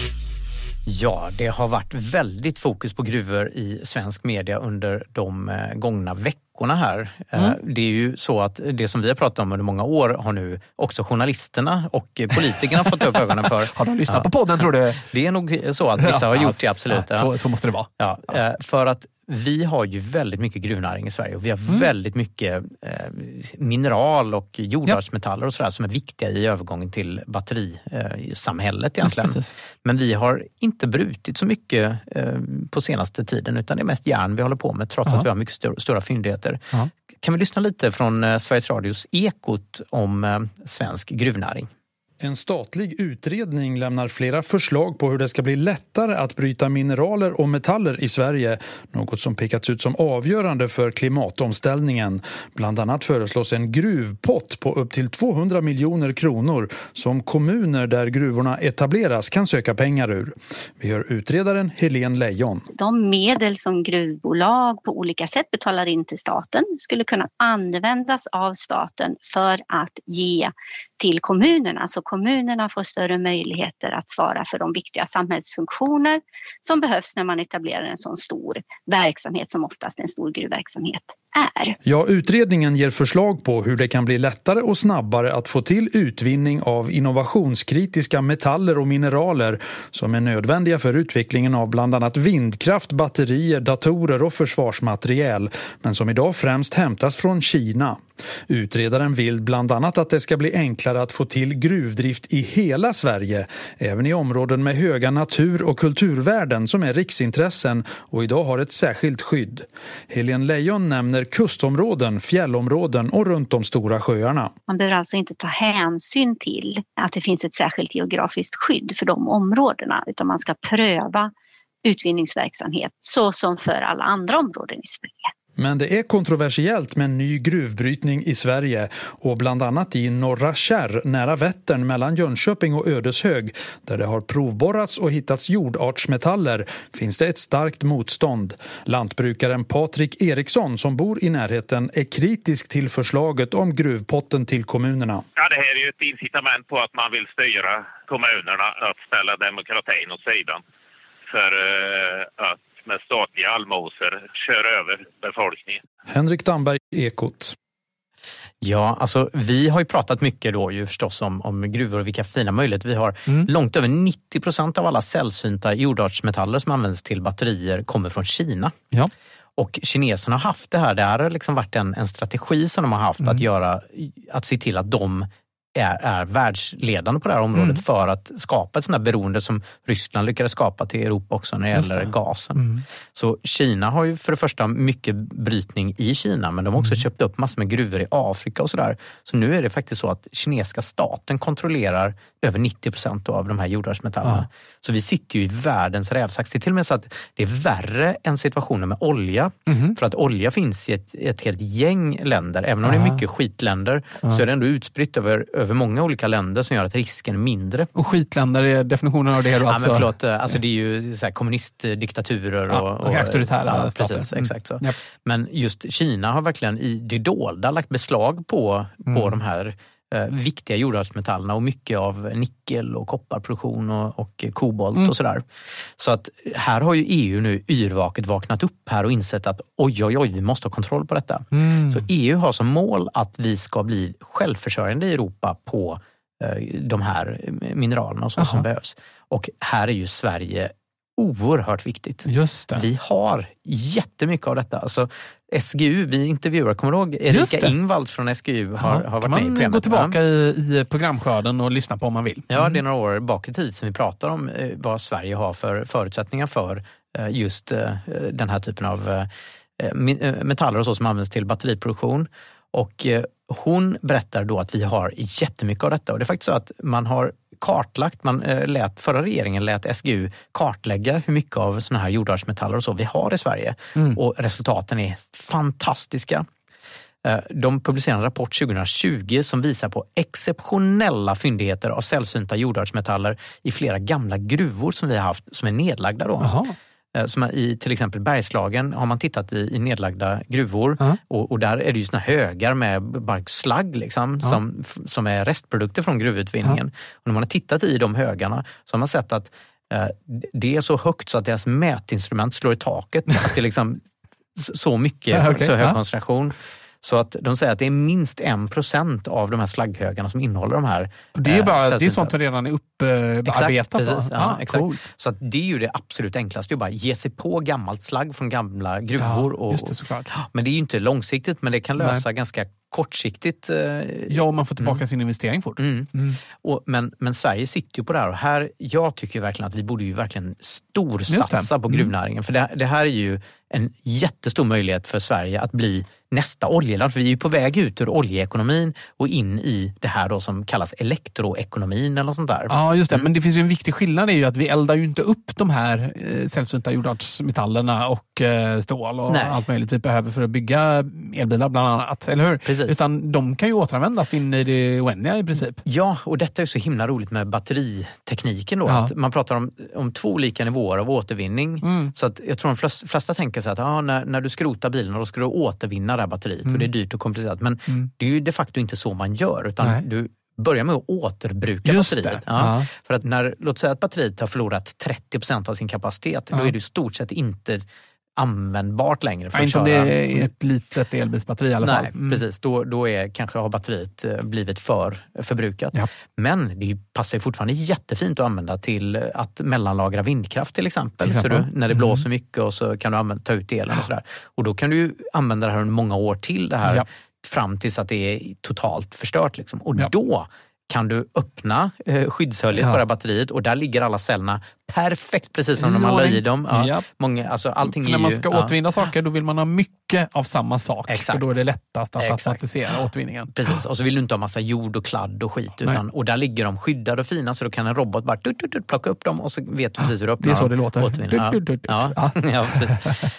Ja, det har varit väldigt fokus på gruvor i svensk media under de gångna veckorna här. Mm. Det är ju så att det som vi har pratat om under många år har nu också journalisterna och politikerna fått upp ögonen för. Har de lyssnat ja. på podden, tror du? Det är nog så att vissa har gjort det, absolut. Ja, så, så måste det vara. Ja, ja. För att vi har ju väldigt mycket gruvnäring i Sverige och vi har mm. väldigt mycket eh, mineral och jordartsmetaller och sådär som är viktiga i övergången till batterisamhället eh, egentligen. Ja, men vi har inte brutit så mycket eh, på senaste tiden, utan det är mest järn vi håller på med, trots Aha. att vi har mycket stö- stora fyndigheter. Aha. Kan vi lyssna lite från eh, Sveriges Radios Ekot om eh, svensk gruvnäring? En statlig utredning lämnar flera förslag på hur det ska bli lättare att bryta mineraler och metaller i Sverige, något som pekats ut som avgörande för klimatomställningen. Bland annat föreslås en gruvpott på upp till tvåhundra miljoner kronor som kommuner där gruvorna etableras kan söka pengar ur. Vi hör utredaren Helene Lejon. De medel som gruvbolag på olika sätt betalar in till staten skulle kunna användas av staten för att ge till kommunerna, så kommunerna får större möjligheter att svara för de viktiga samhällsfunktioner som behövs när man etablerar en sån stor verksamhet som oftast en stor gruvverksamhet är. Ja, utredningen ger förslag på hur det kan bli lättare och snabbare att få till utvinning av innovationskritiska metaller och mineraler som är nödvändiga för utvecklingen av bland annat vindkraft, batterier, datorer och försvarsmateriel, men som idag främst hämtas från Kina. Utredaren vill bland annat att det ska bli enklare att få till gruvdrift i hela Sverige, även i områden med höga natur- och kulturvärden som är riksintressen och idag har ett särskilt skydd. Helene Lejon nämner kustområden, fjällområden och runt de stora sjöarna. Man behöver alltså inte ta hänsyn till att det finns ett särskilt geografiskt skydd för de områdena, utan man ska pröva utvinningsverksamhet så som för alla andra områden i Sverige. Men det är kontroversiellt med ny gruvbrytning i Sverige och bland annat i Norra Kärr nära Vättern mellan Jönköping och Ödeshög där det har provborrats och hittats jordartsmetaller finns det ett starkt motstånd. Lantbrukaren Patrik Eriksson som bor i närheten är kritisk till förslaget om gruvpotten till kommunerna. Ja, det här är ju ett incitament på att man vill styra kommunerna att ställa demokratin åt sidan för uh, att med statliga allmosor kör över befolkningen. Henrik Damberg, Ekot. Ja, alltså vi har ju pratat mycket då ju förstås om, om gruvor och vilka fina möjligheter vi har. Mm. Långt över nittio procent av alla sällsynta jordartsmetaller som används till batterier kommer från Kina. Ja. Och kineserna har haft det här, det här har liksom varit en, en strategi som de har haft mm. att göra, att se till att de Är, är världsledande på det här området mm. för att skapa ett sånt här beroende som Ryssland lyckades skapa till Europa också när det Just gäller det. gasen. Mm. Så Kina har ju för det första mycket brytning i Kina, men de har också mm. köpt upp massor med gruvor i Afrika och sådär. Så nu är det faktiskt så att kinesiska staten kontrollerar över nittio procent av de här jordartsmetallerna. Ja. Så vi sitter ju i världens rävsax. Det är till och med så att det är värre än situationen med olja. Mm. För att olja finns i ett, ett helt gäng länder. Även om ja. det är mycket skitländer ja. så är det ändå utspritt över, över många olika länder som gör att risken är mindre. Och skitländer är definitionen av det då alltså? Ja, men förlåt. Alltså det är ju så här kommunistdiktaturer och, ja, och, och auktoritära ja, stater. Precis, mm. exakt så. Yep. Men just Kina har verkligen i det dolda lagt beslag på, mm. på de här eh, viktiga jordartsmetallerna och mycket av nickel och kopparproduktion och, och kobolt mm. och sådär. Så att här har ju E U nu yrvaket vaknat upp här och insett att oj, oj, oj, vi måste ha kontroll på detta. Mm. Så E U har som mål att vi ska bli självförsörjande i Europa på eh, de här mineralerna och så som behövs. Och här är ju Sverige oerhört viktigt. Just det. Vi har jättemycket av detta. Alltså S G U, vi intervjuar, kommer du ihåg? Erika Ingvalds från S G U har, ja, har varit med med i programmet. Kan man gå tillbaka i, i programskörden och lyssna på om man vill? Ja, det är några år bak i tid som vi pratar om eh, vad Sverige har för förutsättningar för eh, just eh, den här typen av eh, metaller och så som används till batteriproduktion. Och eh, hon berättar då att vi har jättemycket av detta. Och det är faktiskt så att man har kartlagt, man äh, lät, förra regeringen lät S G U kartlägga hur mycket av såna här jordartsmetaller och så vi har i Sverige. Mm. Och resultaten är fantastiska. Äh, de publicerade en rapport tjugohundratjugo som visar på exceptionella fyndigheter av sällsynta jordartsmetaller i flera gamla gruvor som vi har haft som är nedlagda då. Aha. Som i till exempel Bergslagen har man tittat i, i nedlagda gruvor uh-huh. och, och där är det ju såna högar med bara slagg liksom, uh-huh. som, som är restprodukter från gruvutvinningen. Uh-huh. Och när man har tittat i de högarna så har man sett att eh, det är så högt så att deras mätinstrument slår i taket. Att det är liksom så mycket, uh-huh, okay. så hög uh-huh. koncentration. Så att de säger att det är minst en procent av de här slagghögarna som innehåller de här. Det är bara eh, det är sånt som redan är upparbetat. Exakt, precis. Ja, ah, exakt. Cool. Så att det är ju det absolut enklaste. Att bara ge sig på gammalt slagg från gamla gruvor. Ja, just det, såklart. Och, men det är ju inte långsiktigt, men det kan lösa Nej. ganska kortsiktigt. Eh, ja, om man får tillbaka mm. sin investering fort. Mm. Mm. Och, men, men Sverige sitter ju på det här och här, jag tycker verkligen att vi borde ju verkligen storsatsa på gruvnäringen. Mm. För det, det här är ju en jättestor möjlighet för Sverige att bli nästa oljeland. För vi är ju på väg ut ur oljeekonomin och in i det här då som kallas elektroekonomin eller något sånt där. Ja, just det. Mm. Men det finns ju en viktig skillnad är ju att vi eldar ju inte upp de här eh, sällsynta jordartsmetallerna och eh, stål och Nej. allt möjligt vi behöver för att bygga elbilar bland annat, eller hur? Precis. Utan de kan ju återanvändas in i det oändliga i princip. Ja, och detta är så himla roligt med batteritekniken då. Ja. Att man pratar om, om två olika nivåer av återvinning. Mm. Så att jag tror de flesta, flesta tänker sig att ah, när, när du skrotar bilen då ska du återvinna det här batteriet. Mm. Och det är dyrt och komplicerat. Men mm. det är ju de facto inte så man gör. Utan Nej. du börjar med att återbruka Just batteriet. Ja. Ja. För att när, låt säga att batteriet har förlorat trettio procent av sin kapacitet. Ja. Då är det i stort sett inte användbart längre för ja, att inte köra. Om det är ett litet elbilsbatteri i alla Nej, fall. Mm. precis. Då, då är, kanske har batteriet blivit för förbrukat. Ja. Men det passar ju fortfarande jättefint att använda till att mellanlagra vindkraft till exempel. Till exempel. Så du, när det blåser mm. mycket och så kan du använda, ta ut elen och sådär. Och då kan du ju använda det här under många år till det här. Ja. fram tills att det är totalt förstört. Liksom. Och ja. då kan du öppna eh, skyddshöljet ja. på det här batteriet och där ligger alla cellerna perfekt, precis som när man la i dem. Ja, ja. Många, alltså, allting för när man ska ju, återvinna ja. saker, då vill man ha mycket av samma sak. Exakt. För då är det lättast att Exakt. automatisera återvinningen. Precis, och så vill du inte ha massa jord och kladd och skit. Utan, och där ligger de skyddade och fina, så då kan en robot bara tut, tut, tut, plocka upp dem och så vet du precis hur du öppnar. Det är så det låter. Återvinna. Tut, tut, tut. Ja. Ja. Ja, precis.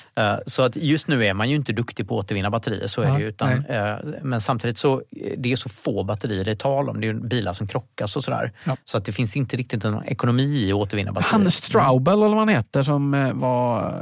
Så att just nu är man ju inte duktig på att återvinna batterier, så är ja, det ju. Utan, men samtidigt så det är så få batterier det är tal om. Det är ju bilar som krockas och sådär. Ja. Så att det finns inte riktigt någon ekonomi i att återvinna batterier. Han Straubel, eller vad han heter, som var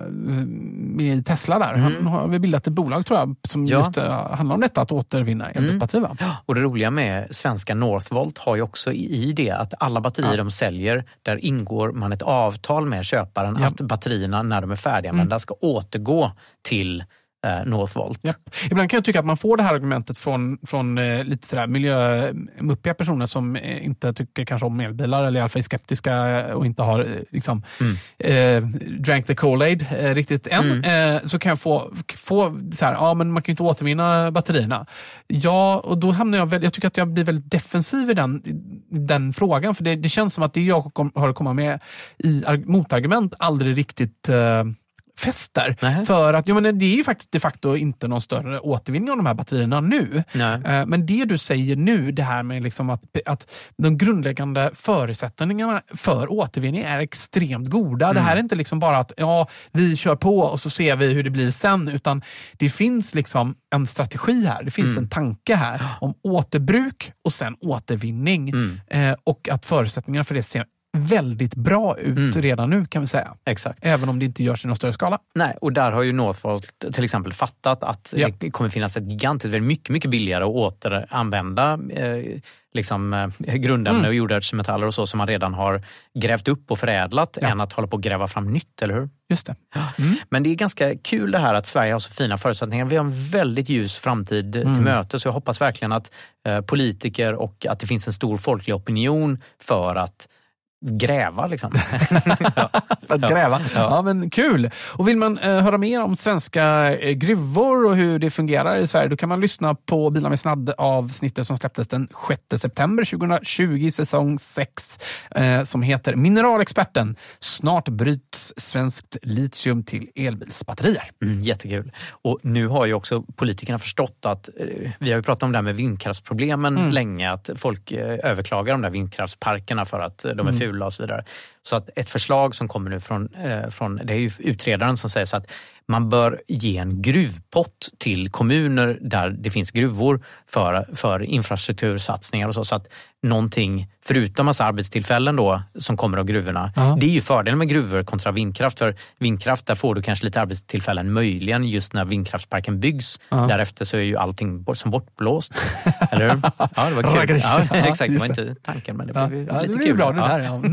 med i Tesla där. Mm. Han har bildat ett bolag, tror jag, som ja. just handlar om detta, att återvinna elbilsbatterier. Mm. Och det roliga med svenska Northvolt har ju också i det att alla batterier ja. de säljer, där ingår man ett avtal med köparen ja. att batterierna när de är färdiganvända mm. ska återgå till eh, Northvolt. Ja. Ibland kan jag tycka att man får det här argumentet från, från eh, lite sådär miljömuppiga personer som eh, inte tycker kanske om elbilar, eller i alla fall är skeptiska och inte har eh, liksom mm. eh, drank the Kool-Aid eh, riktigt än. Mm. Eh, så kan jag få, få så här, ja men man kan ju inte återvinna batterierna. Ja, och då hamnar jag väl, jag tycker att jag blir väldigt defensiv i den, i den frågan, för det, det känns som att det jag kom, har att komma med i motargument aldrig riktigt eh, fäster. Nej. För att, jo, men det är ju faktiskt de facto inte någon större återvinning av de här batterierna nu. Nej. Men det du säger nu, det här med liksom att, att de grundläggande förutsättningarna för återvinning är extremt goda. Mm. Det här är inte liksom bara att ja, vi kör på och så ser vi hur det blir sen, utan det finns liksom en strategi här. Det finns mm. en tanke här om återbruk och sen återvinning. Mm. Eh, och att förutsättningarna för det ser väldigt bra ut mm. redan nu, kan vi säga. Exakt. Även om det inte görs i någon större skala. Nej, och där har ju Northvolt till exempel fattat att ja. det kommer finnas ett gigantiskt, väldigt mycket, mycket billigare att återanvända eh, liksom eh, grundämnen mm. och jordartsmetaller och så som man redan har grävt upp och förädlat ja. än att hålla på att gräva fram nytt, eller hur? Just det. Mm. Men det är ganska kul det här att Sverige har så fina förutsättningar. Vi har en väldigt ljus framtid mm. till möte, så jag hoppas verkligen att eh, politiker och att det finns en stor folklig opinion för att gräva liksom. ja. För att gräva. Ja. ja, men kul. Och vill man eh, höra mer om svenska eh, gruvor och hur det fungerar i Sverige, då kan man lyssna på Bilar med snadd avsnittet som släpptes den sjätte september tjugohundratjugo, säsong sex, eh, som heter Mineralexperten. Snart bryts svenskt litium till elbilsbatterier. Mm, jättekul. Och nu har ju också politikerna förstått att eh, vi har ju pratat om det här med vindkraftsproblemen mm. länge, att folk eh, överklagar de där vindkraftsparkerna för att eh, de är mm. och så vidare. Så att ett förslag som kommer nu från, eh, från det är ju utredaren som säger så att man bör ge en gruvpott till kommuner där det finns gruvor för, för infrastruktursatsningar och så, så att någonting, förutom massa arbetstillfällen då som kommer av gruvorna, ja. det är ju fördelen med gruvor kontra vindkraft, för vindkraft där får du kanske lite arbetstillfällen möjligen just när vindkraftsparken byggs. Ja. Därefter så är ju allting bort, som bortblåst. Eller hur? Ja, det var kul. Ja, ja, exakt, det var inte tanken, men det blev ja. ja, lite det kul. Bra, det där, ja.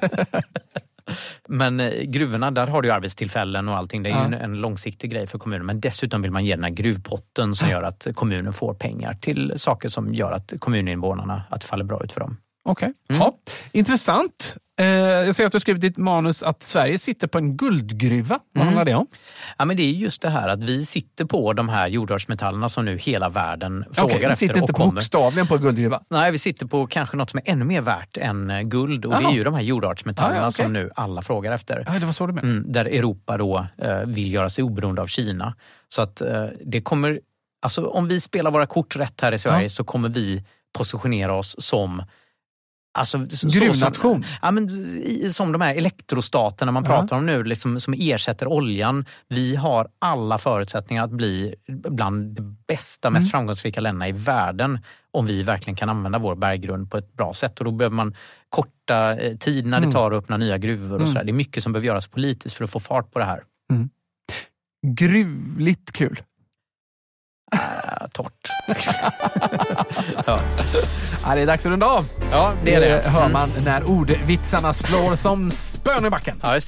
Men eh, gruvorna, där har du ju arbetstillfällen och allting. Det är ja. ju en, en långsiktig grej för kommunen. Men dessutom vill man ge den här gruvpotten som gör att kommunen får pengar till saker som gör att kommuninvånarna, att det faller bra ut för dem. Okej, okay. mm. ja. Intressant. Eh, jag ser att du har skrivit i ditt manus att Sverige sitter på en guldgruva. Vad mm. handlar det om? Ja, men det är just det här att vi sitter på de här jordartsmetallerna som nu hela världen frågar okay, efter. Vi sitter inte kommer. bokstavligen på guldgruva. Nej, vi sitter på kanske något som är ännu mer värt än guld. Och Aha. det är ju de här jordartsmetallerna ah, ja, okay. som nu alla frågar efter. Ja, det var så du menade. Mm, där Europa då eh, vill göra sig oberoende av Kina. Så att eh, det kommer, alltså om vi spelar våra kort rätt här i Sverige ja. så kommer vi positionera oss som alltså, gruvnation. Ja, men, som de här elektrostaterna man pratar ja. om nu, liksom, som ersätter oljan. Vi har alla förutsättningar att bli bland de bästa, mest mm. framgångsrika länderna i världen om vi verkligen kan använda vår berggrund på ett bra sätt. Och då behöver man korta tid när mm. det tar att öppna nya gruvor och mm. sådär. Det är mycket som behöver göras politiskt för att få fart på det här. Mm. Gruvligt kul. Äh, torrt. ja. Ja, det är dags att runda av. Ja, det är det. det hör man mm. när ordvitsarna slår som spön i backen. Ja, just det.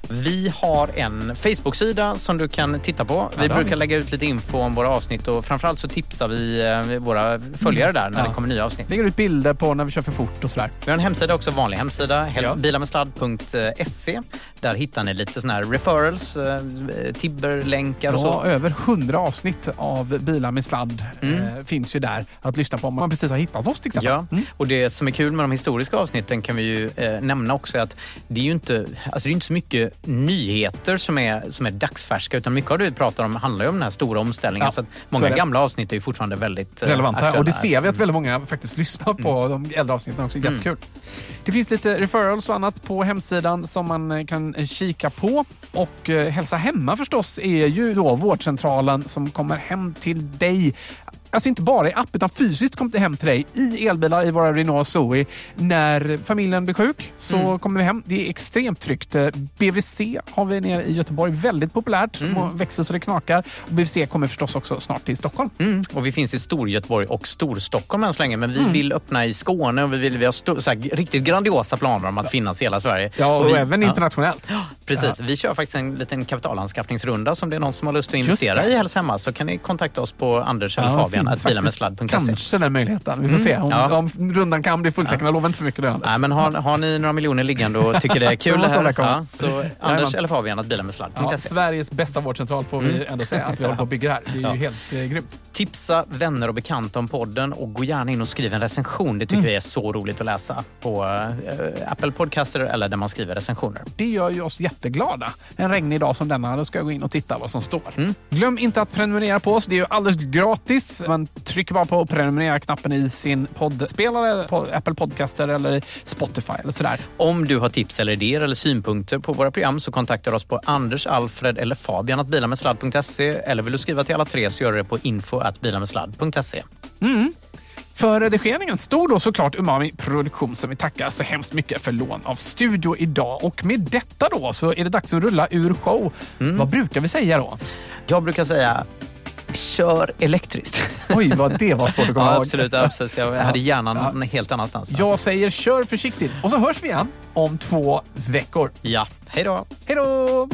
Vi har en Facebook-sida som du kan titta på. Vi Ja, brukar vi. lägga ut lite info om våra avsnitt och framförallt så tipsar vi eh, våra följare där när Ja. det kommer nya avsnitt. Lägger ut bilder på när vi kör för fort och sådär. Vi har en hemsida också, vanlig hemsida, Ja. bilarmedsladd punkt se. Där hittar ni lite såna här referrals, eh, tibber, länkar och Ja, så. över hundra avsnitt av Bilar med sladd Mm. eh, finns ju där att lyssna på om man precis har hittat oss till exempel. Ja, och det som är kul med de historiska avsnitten kan vi ju eh, nämna också att det är ju inte, alltså det är inte så mycket nyheter som är, som är dagsfärska, utan mycket av det vi pratar om handlar ju om den här stora omställningen. Ja, så att så många är det. gamla avsnitt är ju fortfarande väldigt eh, relevanta. aktuella. Och det ser vi att väldigt många faktiskt lyssnar på Mm. de äldre avsnitten också. Mm. Jättekul. Det finns lite referrals och annat på hemsidan som man eh, kan eh, kika på. Och eh, Hälsa Hemma förstås är ju då vårdcentralen som kommer hem till dig. Alltså inte bara i app utan fysiskt kommer det hem till dig i elbilar i våra Renault Zoe. När familjen blir sjuk så Mm. kommer vi hem. Det är extremt tryggt. B V C har vi nere i Göteborg. Väldigt populärt. Mm. Och växer så det knakar. Och B V C kommer förstås också snart till Stockholm. Mm. Och vi finns i Storgöteborg och Storstockholm än så länge. Men vi Mm. vill öppna i Skåne och vi vill vi har sto- så här, riktigt grandiosa planer om att finnas i hela Sverige. Ja, och, vi, även internationellt. Ja, precis. Vi kör faktiskt en liten kapitalanskaffningsrunda. Som det är någon som har lust att Just investera det. i Hälsa Hemma så kan ni kontakta oss på Anders eller Ja, Fabian finns att bilarmedsladd punkt se. kanske den möjligheten. Vi får Mm. se om, Ja. om rundan kan bli fullständig. Jag lovar inte för mycket det. Nej, men har, har ni några miljoner liggande och tycker det är kul Så det här, så ja, så Anders Jajamän. eller Fabian att bilarmedsladd punkt Ja, se. Sveriges bästa vårdcentral får vi Mm. ändå säga att vi håller på att bygga här. Det är Ja. ju helt eh, grymt. Tipsa vänner och bekanta om podden och gå gärna in och skriv en recension. Det tycker Mm. vi är så roligt att läsa på eh, Apple Podcaster eller där man skriver recensioner. Det gör ju oss jätteglada. En regnig dag som denna, då ska jag gå in och titta vad som står. Mm. Glöm inte att prenumerera på oss. Det är ju alldeles gratis. Man trycker bara på prenumerera-knappen i sin poddspelare, på Apple Podcaster eller Spotify eller sådär. Om du har tips eller idéer eller synpunkter på våra program så kontaktar oss på Anders, Alfred eller Fabian att bilarmedsladd punkt se. Eller vill du skriva till alla tre så gör du det på info at bilarmedsladd punkt se. Mm. För redigeringen stod då såklart Umami Produktion som vi tackar så hemskt mycket för lån av studio idag. Och med detta då så är det dags att rulla ur show. Mm. Vad brukar vi säga då? Jag brukar säga kör elektriskt. Oj, vad det var svårt att komma ja, ihåg. absolut, absolut. Jag hade hjärnan Ja. någon helt annanstans. Jag säger kör försiktigt. Och så hörs vi igen om två veckor. Ja, hej då. Hej då!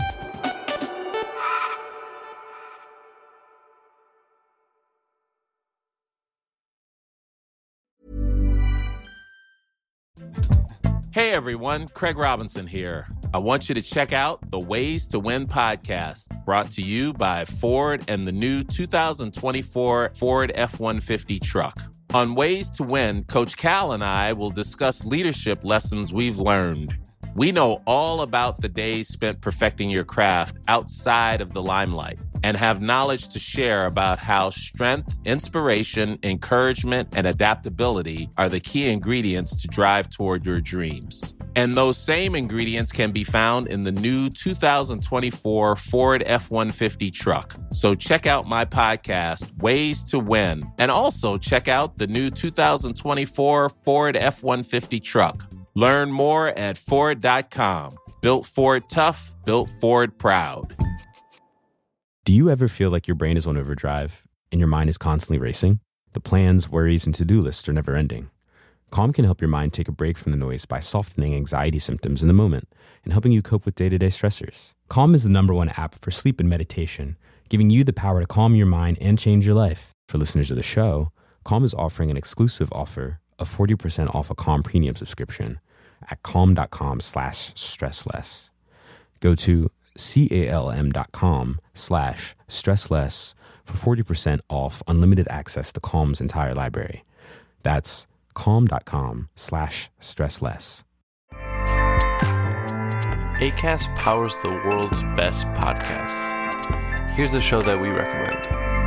Hey everyone, Craig Robinson here. I want you to check out the Ways to Win podcast, brought to you by Ford and the new two thousand twenty-four Ford F one fifty truck. On Ways to Win, Coach Cal and I will discuss leadership lessons we've learned. We know all about the days spent perfecting your craft outside of the limelight and have knowledge to share about how strength, inspiration, encouragement, and adaptability are the key ingredients to drive toward your dreams. And those same ingredients can be found in the new two thousand twenty-four Ford F one fifty truck. So check out my podcast, Ways to Win, and also check out the new two thousand twenty-four Ford F one fifty truck. Learn more at Ford dot com. Built Ford tough, built Ford proud. Do you ever feel like your brain is on overdrive and your mind is constantly racing? The plans, worries, and to-do lists are never ending. Calm can help your mind take a break from the noise by softening anxiety symptoms in the moment and helping you cope with day-to-day stressors. Calm is the number one app for sleep and meditation, giving you the power to calm your mind and change your life. For listeners of the show, Calm is offering an exclusive offer of forty percent off a Calm premium subscription at calm.com slash stressless. Go to calm.com slash stressless for forty percent off unlimited access to Calm's entire library. That's calm.com slash stressless. Acast powers the world's best podcasts. Here's a show that we recommend.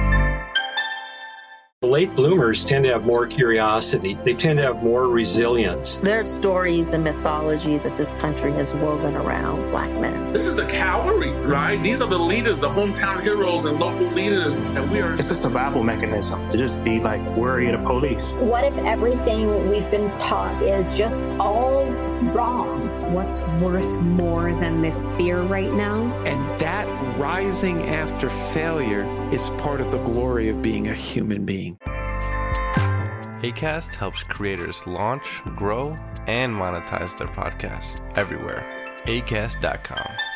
Late bloomers tend to have more curiosity. They tend to have more resilience. There's stories and mythology that this country has woven around Black men. This is the cavalry, right? These are the leaders, the hometown heroes and local leaders. And we are... It's a survival mechanism to just be like worried of police. What if everything we've been taught is just all wrong? What's worth more than this fear right now? And that rising after failure is part of the glory of being a human being. Acast helps creators launch, grow, and monetize their podcasts everywhere. acast dot com.